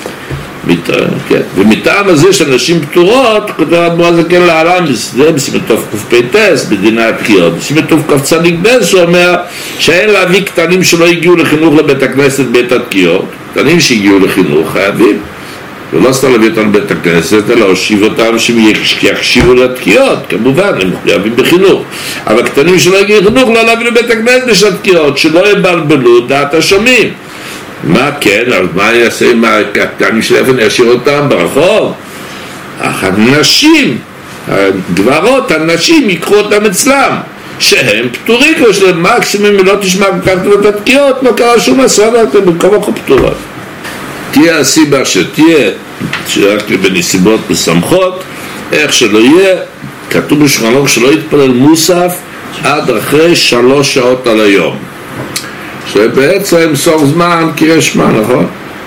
ומטעם הזה של נשים פטורות כותב האדמו"ר הזקן להלן בסימן תקפ"ט בדיני התקיעות, בסימן תקצ"ב שאומר שאין להביא קטנים שלא הגיעו לחינוך לבית הכנסת בית התקיעות. קטנים שהגיעו לחינוך חייבים, ולא סתם להביא אותם לבית הכנסת אלא להושיב אותם שיקשיבו לתקיעות, כמובן הם מחויבים בחינוך, אבל קטנים שלא הגיעו לחינוך לא להביא לבית הכנסת בשעת תקיעות, שלא יבלבלו דעת השומעים. מה כן, אז מה אני אעשה עם הקטנים של איפה אני אשאיר אותם ברחוב? הנשים, הגברות, הנשים ייקחו אותם אצלם, שהם פטורים, כמו שלהם מקסימום אם לא תשמע את התקיעות, לא קרה שום מסורת, אתם במקום הכו פטורות. תהיה הסיבה שתהיה, שרק בנסיבות משמחות, איך שלא יהיה, כתוב בשולחן ערוך שלא יתפלל מוסף עד אחרי 3 שעות על היום. שבעצם סוף זמן קריאת שמע, נכון?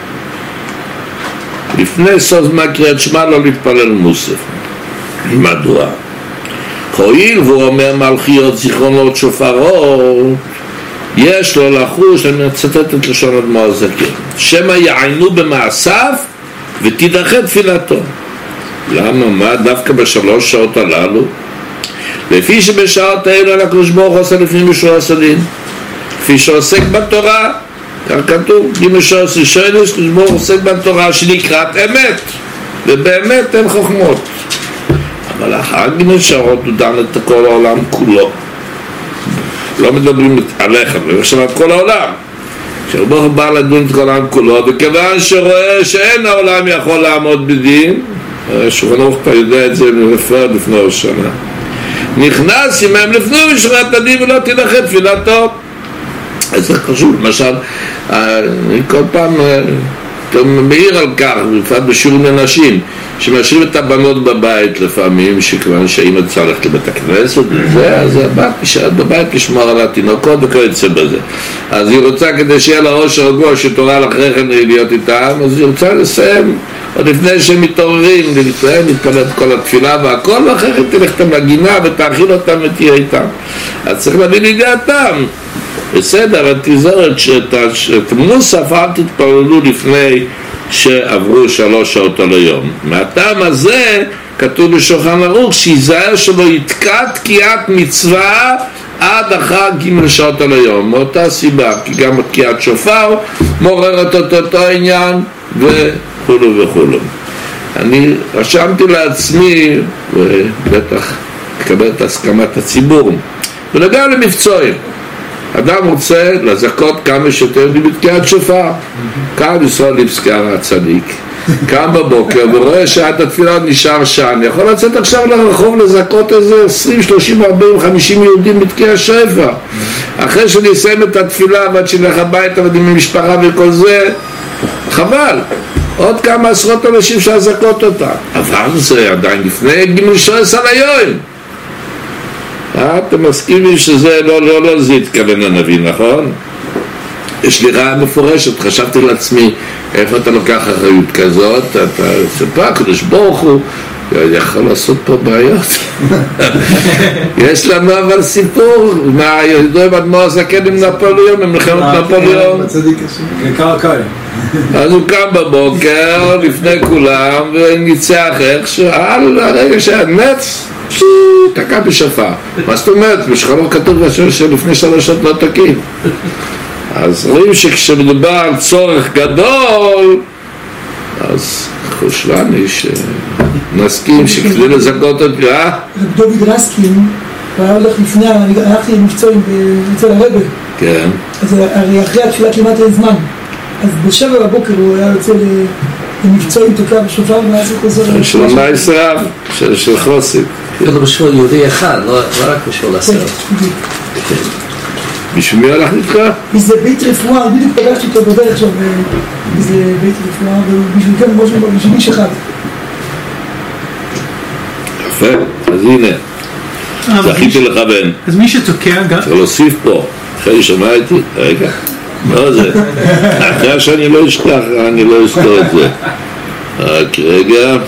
לפני סוף זמן קריאת שמע לא להתפלל מוסף. מדוע? הואיל והוא אומר מלכיות זיכרונות שופרות, יש לו לחוש, אני מצטט את לשון האדמו"ר הזקן, שמא יעיינו במעשיו ותידחה תפילתו. למה? מה? דווקא ב3 שעות הללו? לפי שבשעות האלה הקדוש ברוך הוא עושה לפנים משורת הדין, כפי שעוסק בתורה, כך כתוב, במשור סישונס, כשבור עוסק בתורה שנקראת אמת, ובאמת אין חוכמות. אבל אחר במשרות הוא דן את כל העולם כולו. לא מדברים עליך, אבל עכשיו על כל העולם. כשבור הוא בא לדון את כל העולם כולו, וכיוון שרואה שאין העולם יכול לעמוד בדין, שולחן ערוך אתה יודע את זה מרפא לפני ראש שנה, נכנס עמהם לפני משורת הדין ולא תידחה תפילתו. אז זה חשוב, למשל, כל פעם מעיר על כך, בפרט בשיעורים לנשים, שמשאירים את הבנות בבית לפעמים, שכיוון שהאמא צריכה ללכת לבית הכנסת וזה, אז הבת נשארת בבית לשמור על התינוקות וכיוצא בזה. אז היא רוצה כדי שיהיה לה ראש רגוע שתורה לאחרי כן להיות איתם, אז היא רוצה לסיים עוד לפני שהם מתעוררים, להתפלל את כל התפילה והכל, ואחרי כן תלך אותם לגינה ותאכיל אותם ותהיה איתם. אז צריך להביא לידיעתם. בסדר, התזורת שאת מוסף אל תתפללו לפני שעברו 3 שעות על היום. מהטעם הזה כתוב בשולחן ערוך שיזהר שלא יתקע תקיעת מצווה עד אחר ג' שעות על היום, מאותה סיבה, כי גם תקיעת שופר מעוררת אותו עניין וכולו וכולו. אני רשמתי לעצמי, ובטח לקבל את הסכמת הציבור, ולגע למבצועים. אדם רוצה לזכות כמה שיותר בתקיעת שופר. קם ישראל ליבסקי הצדיק, קם בבוקר ורואה שעד התפילה נשאר שעה, יכול לצאת עכשיו לרחוב לזכות איזה 20, 30, 40, 50 יהודים בתקיעת שופר. אחרי שאני אסיים את התפילה ועד שנלך הביתה ועם המשפחה וכל זה, חבל. עוד כמה עשרות אנשים שהזכות אותה. אבל זה עדיין לפני ג' 13 על היום. אתם מסכימים שזה לא זה התכוון הנביא, נכון? יש לי רעה מפורשת, חשבתי לעצמי איפה אתה לוקח אחריות כזאת, אתה ספר, הקדוש ברוך הוא יכול לעשות פה בעיות. יש לנו אבל סיפור מהידוע עם האדמו"ר הזקן עם נפוליאון, במלחמת נפוליאון. אז הוא קם בבוקר לפני כולם וניצח איך שעל הרגע שהיה נץ תקע בשופר. מה זאת אומרת? בשולחן ערוך כתוב שלפני 3 שעות לא תקים. אז רואים שכשמדובר על צורך גדול, אז חושבני שנסכים שכדי לזכות את גאה. רב דוד רסקין, הוא היה הולך לפני, הלכתי למבצועים אצל הרבי. כן. אז הרי אחרי התפילה כמעט אין זמן. אז ב7 בבוקר הוא היה יוצא למבצע עם תוקע בשופר, ואז הוא חוזר... של המייסר, של חוסית. אפילו בשביל יהודי אחד, לא רק בשביל 10. בשביל מי הלך נתקע? איזה בית רפואה, בדיוק פגשתי אותו בדרך שם, איזה בית רפואה, ובשביל כן משהו בשביל איש אחד. יפה, אז הנה, זכיתי לך בן. אז מי שתוקע גם... צריך להוסיף פה, אחרי שמע איתי, רגע, לא זה, אחרי שאני לא אשכח, אני לא אזכור את זה. רק רגע.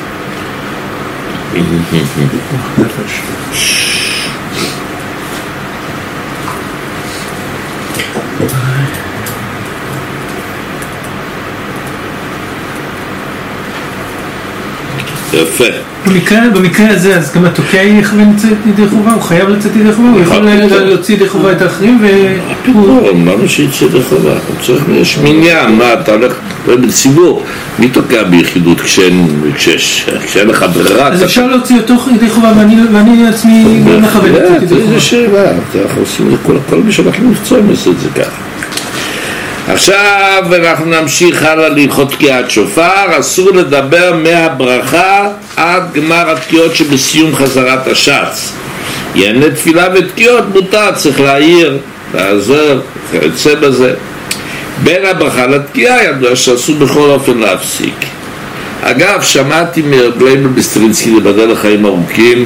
יפה. במקרה הזה, אז גם התוקע יכוון לצאת ידי חובה? הוא חייב לצאת ידי חובה? הוא יכול להוציא ידי חובה את האחרים? למה שיצא ידי חובה? יש מניין, מה אתה הולך בציבור? מי תוקע ביחידות כשאין לך ברירה? אז אפשר להוציא אותו ידי חובה ואני עצמי מכוון לצאת ידי חובה. זה שאלה, אנחנו עושים את כל מי שאנחנו נפצועים לעשות את זה ככה. עכשיו אנחנו נמשיך הלאה להלכות תקיעת שופר. אסור לדבר מהברכה עד גמר התקיעות שבסיום חזרת השץ. יענה תפילה ותקיעות מותר, צריך להעיר, לעזר, יוצא בזה. בין הברכה לתקיעה ידוע שאסור בכל אופן להפסיק. אגב, שמעתי מרב לייבל בסטרינסקי, לבדל לחיים ארוכים,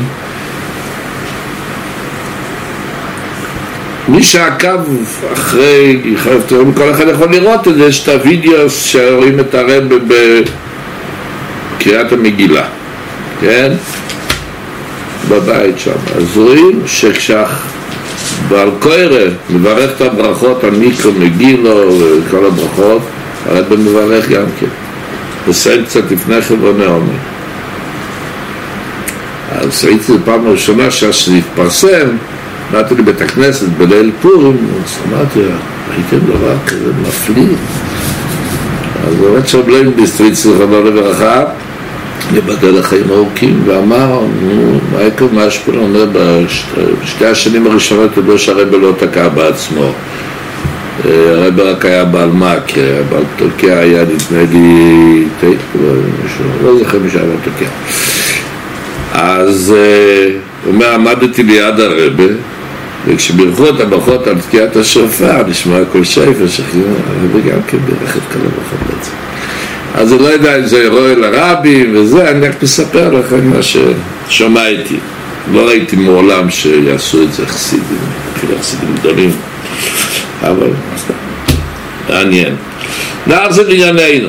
מי שעקב אחרי, כל אחד יכול לראות את זה, יש את הוידאו שרואים את הרב בקריאת המגילה, כן? בבית שם. אז רואים בעל קוירה מברך את הברכות, המיקרו, מגילו וכל הברכות, הרב מברך גם כן. וסיים קצת לפני חברוני עומר. אז ראיתי את זה פעם הראשונה שזה התפרסם, באתי לבית הכנסת בליל פורים, אז אמרתי, ראיתם דבר כזה מפליא. אז באמת שבלעים בסטריץ זכרונו לברכה, לבדל לחיים ארוכים, ואמר, מה אשפון אומר, בשתי השנים הראשונות ידעו שהרבא לא תקע בעצמו. הרבא רק היה בעל מק, בעל תוקע היה נדמה לי, לא זוכר מי שהיה בעל תוקע. אז הוא אומר, עמדתי ליד הרבא, וכשבירכו את הברכות על תקיעת השופר, נשמע כל שפר, הרבא גם כן בירך את כל הברכות בעצם. אז אני לא יודע אם זה אירוע לרבים וזה, אני רק מספר לכם מה ששמעתי. לא ראיתי מעולם שיעשו את זה חסידים, אפילו חסידים גדולים, אבל מעניין. נחזור לענייננו.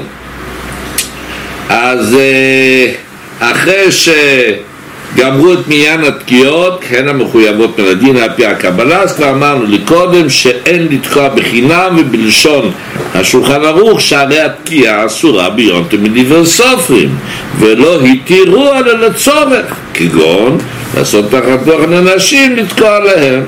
אז אחרי שגמרו את מניין התקיעות, הן המחויבות מן הדין על פי הקבלה, אז כבר אמרנו לקודם שאין לתקוע בחינם, ובלשון השולחן ערוך שהרי התקיעה אסורה ביונתם מדברי סופרים, ולא התירו אלא לצורך, כגון לעשות תחת תוכן אנשים לתקוע עליהם.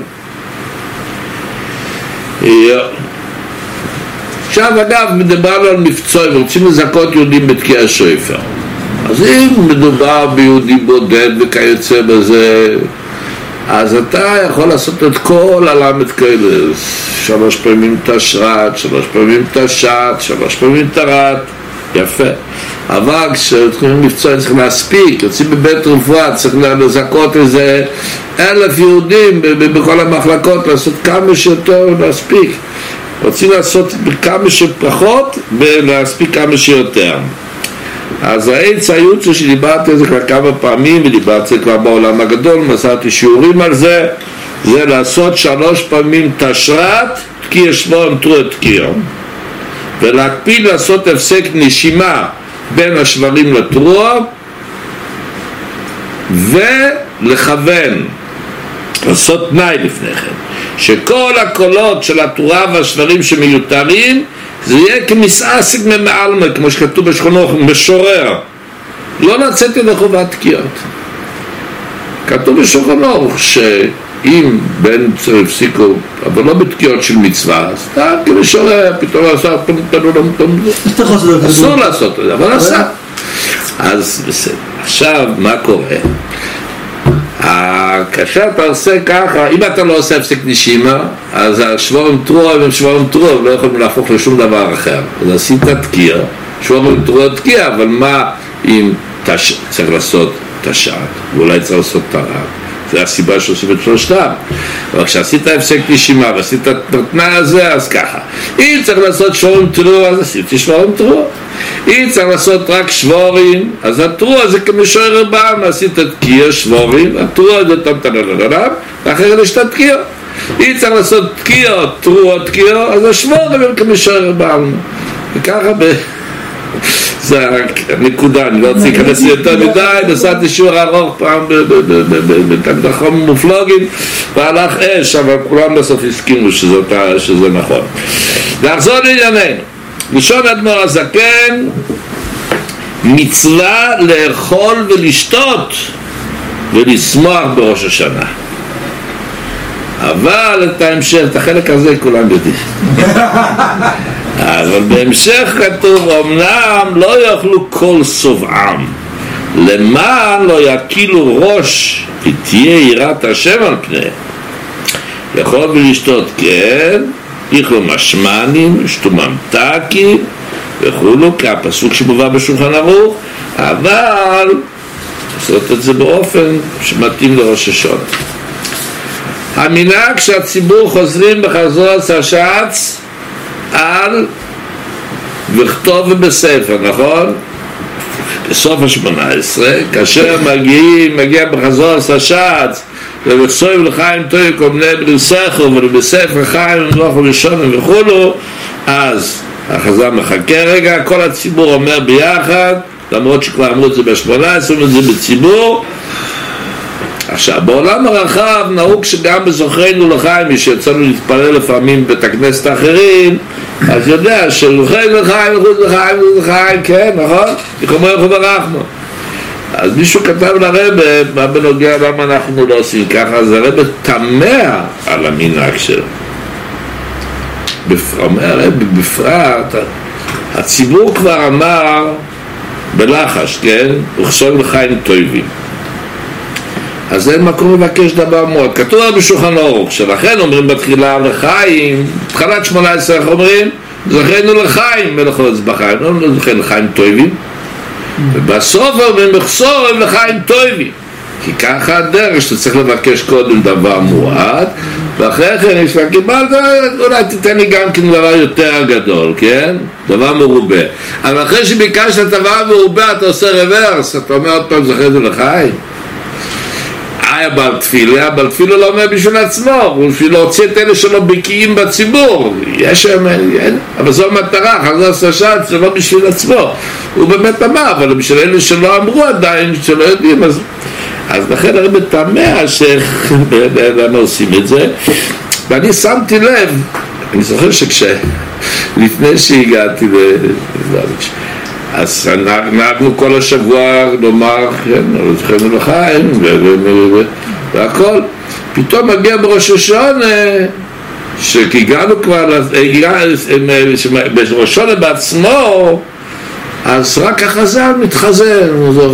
עכשיו אגב מדבר על מבצוע ורוצים לזכות יהודים בתקיע שופר, אז אם מדובר ביהודי בודד וכיוצא בזה, אז אתה יכול לעשות את כל הלמד כאלה, 3 פעמים תשרת, 3 פעמים תשת, 3 פעמים תרת, יפה. אבל כשתקועים מבצוע צריך להספיק, יוצאים בבית רפואה, צריך לזכות איזה 1,000 יהודים בכל המחלקות, לעשות כמה שיותר להספיק. רוצים לעשות כמה שפחות ולהספיק כמה שיותר. אז העץ היוצא שדיברתי על זה כבר כמה פעמים, ודיברתי כבר בעולם הגדול, מסרתי שיעורים על זה, זה לעשות 3 פעמים תשרת, תקיע שבועם תרועה תקיע, ולהקפיד לעשות הפסק נשימה בין השברים לתרועה, ולכוון, לעשות תנאי לפני כן, שכל הקולות של התורה והשברים שמיותרים, זה יהיה כמסעסק ממעלמה, כמו שכתוב בשכונות, משורר. לא לצאת ידי חובת תקיעות. כתוב בשכונות שאם בן צריך הפסיקו, אבל לא בתקיעות של מצווה, אז אתה כמשורר, פתאום עשה, אסור לעשות את זה, אבל עשה. אז בסדר. עכשיו, מה קורה? כאשר אתה עושה ככה, אם אתה לא עושה הפסק נשימה, אז השבורים תרועה הם שבורים תרועה, לא יכולים להפוך לשום דבר אחר. אז עשית תקיע, שבורים תרועה תקיע, אבל מה אם צריך לעשות תשעת, ואולי צריך לעשות תרב? זה הסיבה שעושים את שלושתם. אבל כשעשית הפסק נשימה ועשית את התנאי הזה, אז ככה. אם צריך לעשות שבורים תרועה, אז עשיתי שבורים תרועה. אם צריך לעשות רק שבורים, אז התרועה זה כמשורר בעם, עשית תקיע שבורים, התרועה זה טמטננננן, ואחרי יש את התקיע. אם צריך לעשות תקיע, תרועה תקיע, אז השבורים הם כמשורר בעם. וככה זה הנקודה, אני לא רוצה להיכנס יותר מדי, נסעתי שיעור ארוך פעם בתקדחום מופלוגים והלך אש, אבל כולם בסוף הסכימו שזה נכון. לחזור לענייננו, לשון אדמו"ר הזקן, מצווה לאכול ולשתות ולשמוח בראש השנה, אבל את ההמשך, את החלק הזה כולם יודעים. אבל בהמשך כתוב, אמנם לא יאכלו כל סובעם, למען לא יקילו ראש, כי תהיה יראת השם על פניהם. לאכול ולשתות כן, יאכלו משמנים, ישתו ממתקים וכולו, כפסוק שמובא בשולחן ערוך, אבל לעשות את זה באופן שמתאים לראש השונה. המנהג שהציבור חוזרים בחזור השעץ על וכתוב בספר, נכון? בסוף ה-18, כאשר מגיע בחזור השעץ ולחסוי ולחיים טוי כל מיני בריסכו ולבספר חיים ולנוח ולשונם וכולו, אז החזר מחכה רגע, כל הציבור אומר ביחד, למרות שכבר אמרו את זה ב-18, אומרים את זה בציבור. עכשיו, בעולם הרחב נהוג שגם בזוכרנו לחיים, מי שיצאנו להתפלל לפעמים בית הכנסת האחרים, אז יודע שלוחנו לחיים, לחיים, כן, נכון? תחומו יחו ברחמו. אז מישהו כתב לרבא, מה בנוגע למה אנחנו לא עושים ככה, אז הרבא תמה על המנהג שלו. אומר הרבא בפרט, הציבור כבר אמר בלחש, כן? וכסוי לחיים טובים. אז אין מקום לבקש דבר מאוד. כתוב בשולחן ערוך, שלכן אומרים בתחילה לחיים, בתחילת 18 איך אומרים? זכינו לחיים, מלאכות בחיים, לא זכינו לחיים טובים. ובסוף אומרים מחסורים לחיים טובים. כי ככה הדרך שאתה צריך לבקש קודם דבר מועט, ואחרי כן יש לה קיבלת, אולי תיתן לי גם כן דבר יותר גדול, כן? דבר מרובה. אבל אחרי שביקשת דבר מרובה אתה עושה רוורס, אתה אומר עוד פעם זכינו לחיים. הבעל תפילה לא אומר בשביל עצמו, הוא בשביל להוציא את אלה שלא בקיאים בציבור, יש שם, אבל זו מטרה, חזור השעץ, זה לא בשביל עצמו, הוא באמת אמר, אבל בשביל אלה שלא אמרו עדיין, שלא יודעים, אז לכן הרבה תמה שלמה עושים את זה. ואני שמתי לב, אני זוכר לפני שהגעתי אז נהגנו כל השבוע לומר, כן, זכינו לחיים והכל. פתאום מגיע בראש השונה, שהגענו כבר, בראש השונה בעצמו, אז רק החז"ל מתחזר,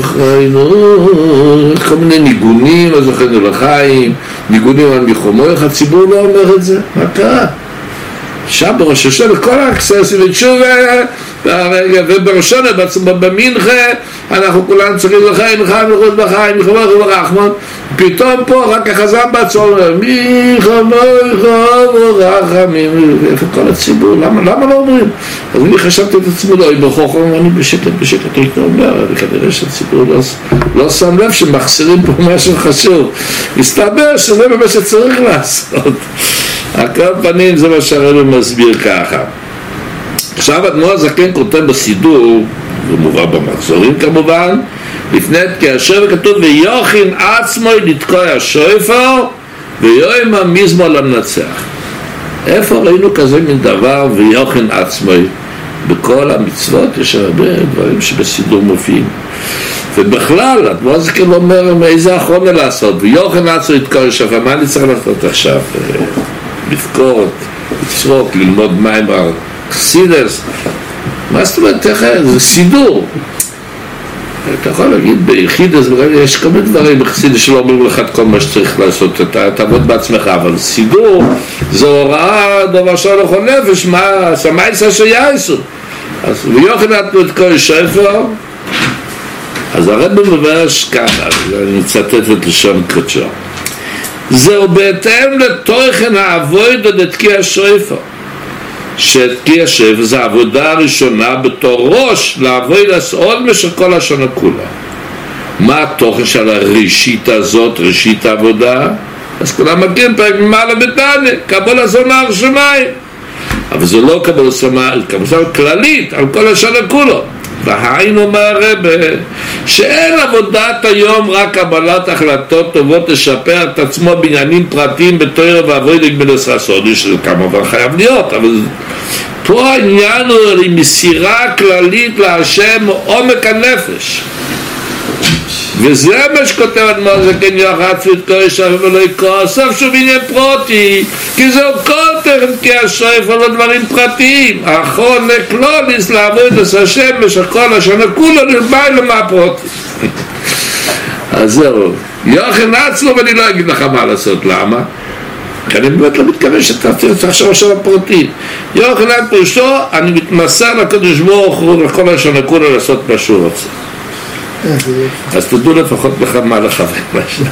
כל מיני ניגונים, זכינו לחיים, ניגונים על מחומויך, הציבור לא אומר את זה, מה קרה? שם בראש השונה, כל האקססים ותשובה, ובראשונה במנחה אנחנו כולנו צריכים לחיים, לחיים, לחיים, לחיים, לחיים, לחיים, פתאום פה רק החז"ל בעצמו אומר מי חמויך ורחמים, איפה כל הציבור, למה לא אומרים? אז אני חשבתי את עצמי, לא, בחוכם אני בשקט הייתי אומר, וכנראה שהציבור לא שם לב שמחסירים פה משהו חשוב, מסתבר שזה מה שצריך לעשות. הכל פנים זה מה שהרבא מסביר ככה. עכשיו אדמו"ר הזקן כותב בסידור, זה מובא במחזורים כמובן, לפני כאשר כתוב ויוכין עצמו לתקוע השופר ויואם המזמור למנצח. איפה ראינו כזה מן דבר ויוכין עצמו? בכל המצוות יש הרבה דברים שבסידור מופיעים, ובכלל אדמו"ר הזקן לא אומר איזה אחרונה לעשות, ויוכין עצמו לתקוע השופר, מה אני צריך לעשות עכשיו? לבכות, לצרוק, ללמוד מיימר חסידס, מה זאת אומרת? זה סידור. אתה יכול להגיד, ביחיד יש כל מיני דברים בחסיד שלא אומרים לך את כל מה שצריך לעשות, אתה תעבוד בעצמך, אבל סידור זו הוראה דבר שלא לכל נפש, מה סמייס אשר יעשו. אז ויוחנן נתנו את כל שפר, אז הרב מבאש ככה, אני מצטט את לשון קודשו, זהו בהתאם לתוכן העבודה לתקיע שפר, שתקיע שפר זה העבודה הראשונה בתור ראש לעבוד עוד במשך כל השנה כולה. מה התוכן של הראשית הזאת, ראשית העבודה? אז כולם מכירים פרק ממעלה בתניא, קבלה זונה על שמיים, אבל זה לא קבלה זונה כללית על כל השנה כולו. והיינו אומר הרב שאין עבודת היום רק קבלת החלטות טובות לשפר את עצמו בעניינים פרטיים בתורה ועבודה גמילת חסד, שזה כמובן חייב להיות, אבל פה העניין הוא מסירה כללית להשם עומק הנפש, וזה מה שכותב אדמו"ר הזקן יחד ואת כל שפר ולא יקרא סוף שוב עניין פרוטי, כי זהו כל תכן כי השפר לא דברים פרטיים, האחרון לקלוליס לעבוד את השם במשך כל השנה כולו נלבאי למה פרוטי. אז זהו, יוחנן עצמו ואני לא אגיד לך מה לעשות, למה? כי אני באמת לא מתכוון שאתה תחשוב של הפרוטים. יוחנן פירושו, אני מתמסר לקדוש ברוך הוא לכל השנה כולו לעשות מה שהוא רוצה. אז תדעו לפחות בכמה לכוון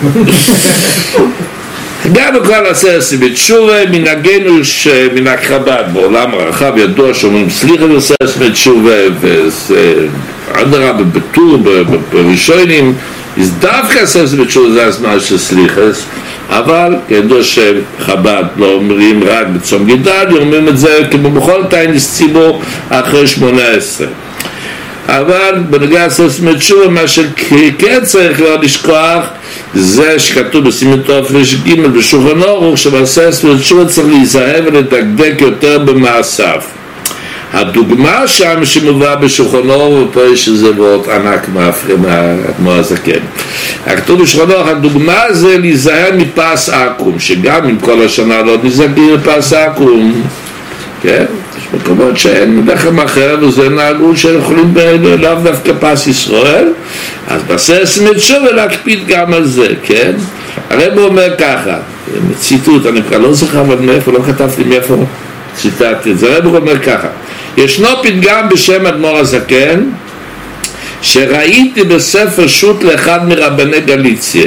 הגענו כבר לעשרת בתשובה, מנהגנו מן חב"ד בעולם הרחב ידוע שאומרים סליחה לעשרת בתשובה, ואדרבה בטור בראשונים, אז דווקא עשרת בתשובה זה הזמן של סליחה, אבל ידוע שחב"ד לא אומרים רק בצום גידל, אומרים את זה כמו בכל תיינס ציבור אחרי 18. אבל בנוגע לעשרת בתשובה, מה שכן צריך לא לשכוח זה שכתוב בסימן תר"ש ג' בשולחן ערוך שבעשרת בתשובה צריך להיזהר ולדקדק יותר במעשיו. הדוגמה שם שמובאה בשולחן ערוך, ופה יש איזה וורט ענק מהאדמו"ר הזקן, הכתוב בשולחן ערוך, הדוגמה זה להיזהר מפס עקום, שגם אם כל השנה לא נזהרים מפס עקום, כן? יש מקומות שאין לחם אחר וזה נהגות שיכולים לאו דווקא פס ישראל, אז בעשרת בתשובה להקפיד גם על זה, כן? הרב אומר ככה, ציטוט, אני כבר לא זוכר אבל מאיפה, לא כתבתי מאיפה ציטטתי את זה, הרב אומר ככה, ישנו פתגם בשם אדמו"ר הזקן שראיתי בספר שו"ת לאחד מרבני גליציה,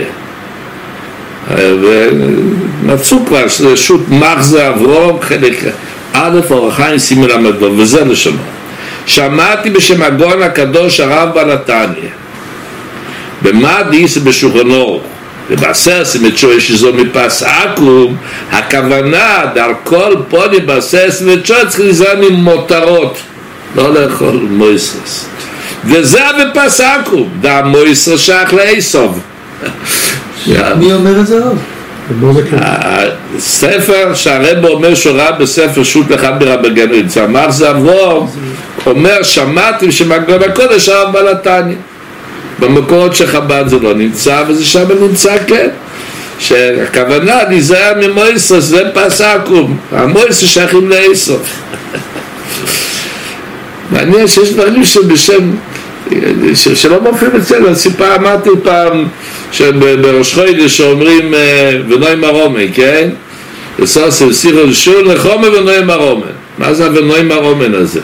ומצאו כבר שזה שו"ת מחזה אברום חלק א' אור החיים סימן למדו, וזה לשונו, שמעתי בשם הגאון הקדוש הרב בעל התניא במה דאיס בשולחן ערוך ובעשרת בתשובה שזו מפס עקום, הכוונה על כל פוני בעשרת בתשובה צריך להיזהר ממותרות, לא לאכול מויסרס, וזה בפס עקום, דה מויסרס שייך לעשו. מי אומר את זה רב? הספר שהרב אומר שהוא ראה בספר שו"ת לאחד מרבני גליציה, אמר זה אברום, אומר שמעתי שמגאון הקודש הרב בעל התניא, במקורות שחב"ד זה לא נמצא וזה שם נמצא, כן, שהכוונה להיזהר ממויסרס זה פס עקום, המויסרס שייכים לעשו. מעניין שיש דברים שבשם שלא מופיעים אצלנו, הסיפה אמרתי פעם שבראש חודש שאומרים ונוי מרומי, כן? וסוסי סירו לשול לחומי ונוי מרומן, מה זה ונוי מרומן הזה?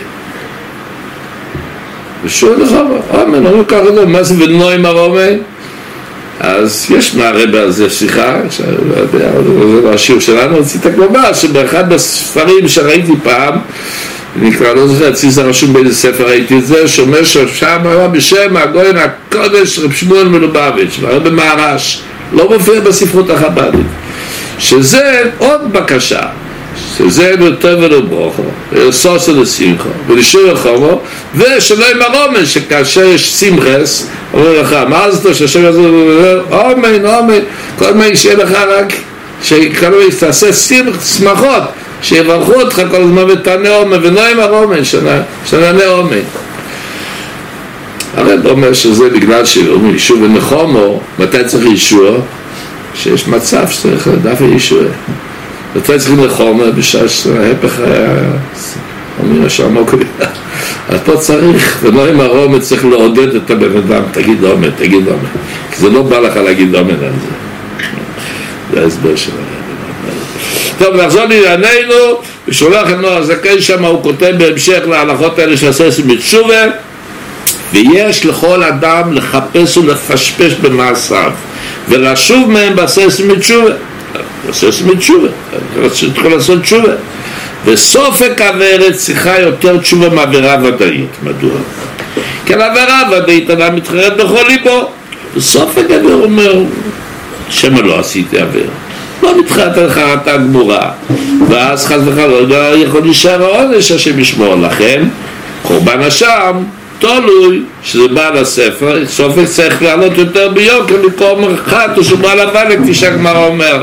ושול לחומי, אומן, אומרים ככה, מה זה ונוי מרומן? אז יש מהרבא הזה שיחה, זה לא השיעור שלנו, רציתי לומר שבאחד הספרים שראיתי פעם, נקרא, לא זוכר, אצלי רשום באיזה ספר ראיתי את זה, שאומר ששם היה בשם הגאון הקודש רב שמואל מלובביץ', והרב מהר"ש, לא מופיע בספרות החב"דית, שזה עוד בקשה, שזה לטוב ולברוכו, ולסוסו לשמחו, ולשיר לחומו, ושלא עם הרומן, שכאשר יש שמחס, אומר לך, מה זה טוב, שהשם הזה, אומן, אומן, כל מה שיהיה לך רק, שכאילו תעשה שמחות, שיברכו אותך כל הזמן ותענה אומן, ונועים הרומן, שנענה אומן. הרב אומר שזה בגלל שאומרים ישוע ונחומו, מתי צריך ישוע? שיש מצב שצריך דווקא ישוע. מתי צריך נחומו? בשעה ההפך היה, אומרים השם מוקרי. אז פה צריך, ולא עם הרומץ, צריך לעודד את הבן אדם, תגיד אומן, כי זה לא בא לך להגיד אומן על זה. זה ההסבר של הרב. טוב, נחזור לענייננו, ושולח את נוח זכאי שם, הוא כותב בהמשך להלכות האלה של עשה בתשובה, ויש לכל אדם לחפש ולפשפש במעשיו, ולשוב מהם בעשה בתשובה. צריך לעשות תשובה. וסופק עבירת צריכה יותר תשובה מעבירה ודאית. מדוע? כי על עבירה ודאית אדם מתחרט בכל ליבו. וסופק עביר אומר, שמה לא עשיתי עביר, לא מתחרט על חרטה גמורה, ואז חס וחלילה יכול להישאר העונש השם ישמור. לכן קורבן אשם תלוי שזה בא לספר, סופק צריך לעלות יותר ביוקר מקום אחד או שבא לבא, כפי שהגמרא אומר.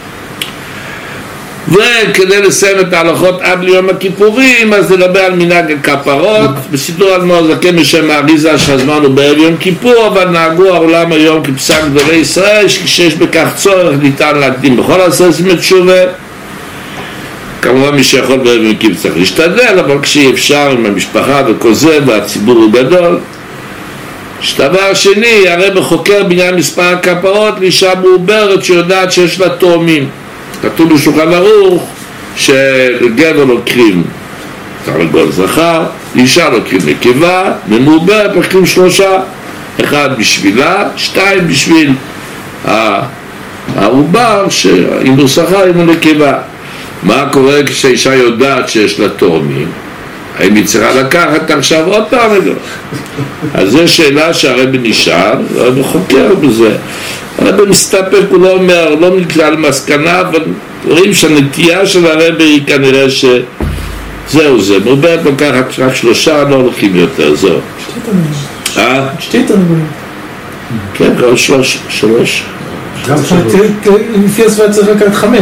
וכדי לסיים את ההלכות עד ליום הכיפורים, אז נדבר על מנהג הכפרות. בסידור אדמו"ר זקן בשם האריזה שהזמן הוא בערב יום כיפור, אבל נהגו העולם היום כפסק גדולי ישראל שיש בכך צורך ניתן להקדים בכל עשרת תשובה. כמובן מי שיכול בערב יום כיפור צריך להשתדל, אבל כשאי אפשר עם המשפחה וכל זה והציבור הוא גדול. דבר שני, הרב חוקר בעניין מספר הכפרות לאישה מעוברת שיודעת שיש לה תאומים. כתוב בשולחן ערוך שלגבר לוקחים תרנגול זכר, לאישה לוקחים נקבה, ממעוברת לוקחים 3, 1 בשבילה, 2 בשביל העובר, אם הוא זכר אם הוא נקבה. מה קורה כשאישה יודעת שיש לה תאומים? האם היא צריכה לקחת עכשיו עוד תרנגול? אז זו שאלה שהרבי נשאל, והרבי חוקר בזה. הרבי מסתפק, הוא לא אומר, לא נקרא למסקנה, אבל רואים שהנטייה של הרבי היא כנראה שזהו זה, מעוברת לוקחת רק 3, לא הולכים יותר, זהו. שתי תרנגולים. כן, כבר 3. לפי הספרד צריך לקחת 5.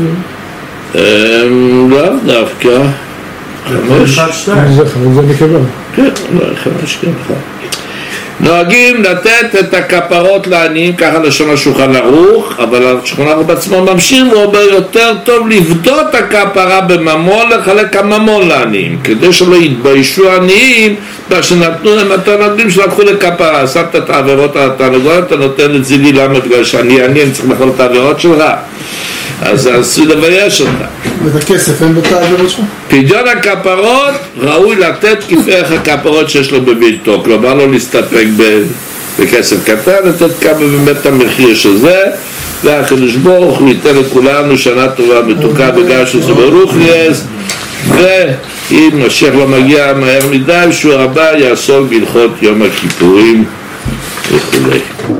לא, דווקא 5. זה נקבה. כן, לא, 5, כן, 1. נוהגים לתת את הכפרות לעניים, ככה לשון השולחן ערוך, אבל השולחן ערוך בעצמו ממשיך ואומר יותר טוב לבדות הכפרה בממון, לחלק הממון לעניים, כדי שלא יתביישו עניים שנתנו להם התרנגולים שלקחו לכפרה. שמת את העבירות על התרנגול, אתה נותן את זה לי, למה? בגלל שאני עני, צריך לאכול את העבירות שלך, אז אסור לבייש אותה. ואת הכסף אין בתה העבירות שלך? פדיון הכפרות ראוי לתת כפרך הכפרות שיש לו בביתו, כלומר לא להסתפק בכסף קטן, לתת כמה באמת המחיר של זה, והקדוש ברוך הוא ייתן לכולנו שנה טובה מתוקה בגלל שזה ברוך יש. ואם משיח לא מגיע מהר מדי, שהוא הבא יעסוק בהלכות יום הכיפורים וכו'.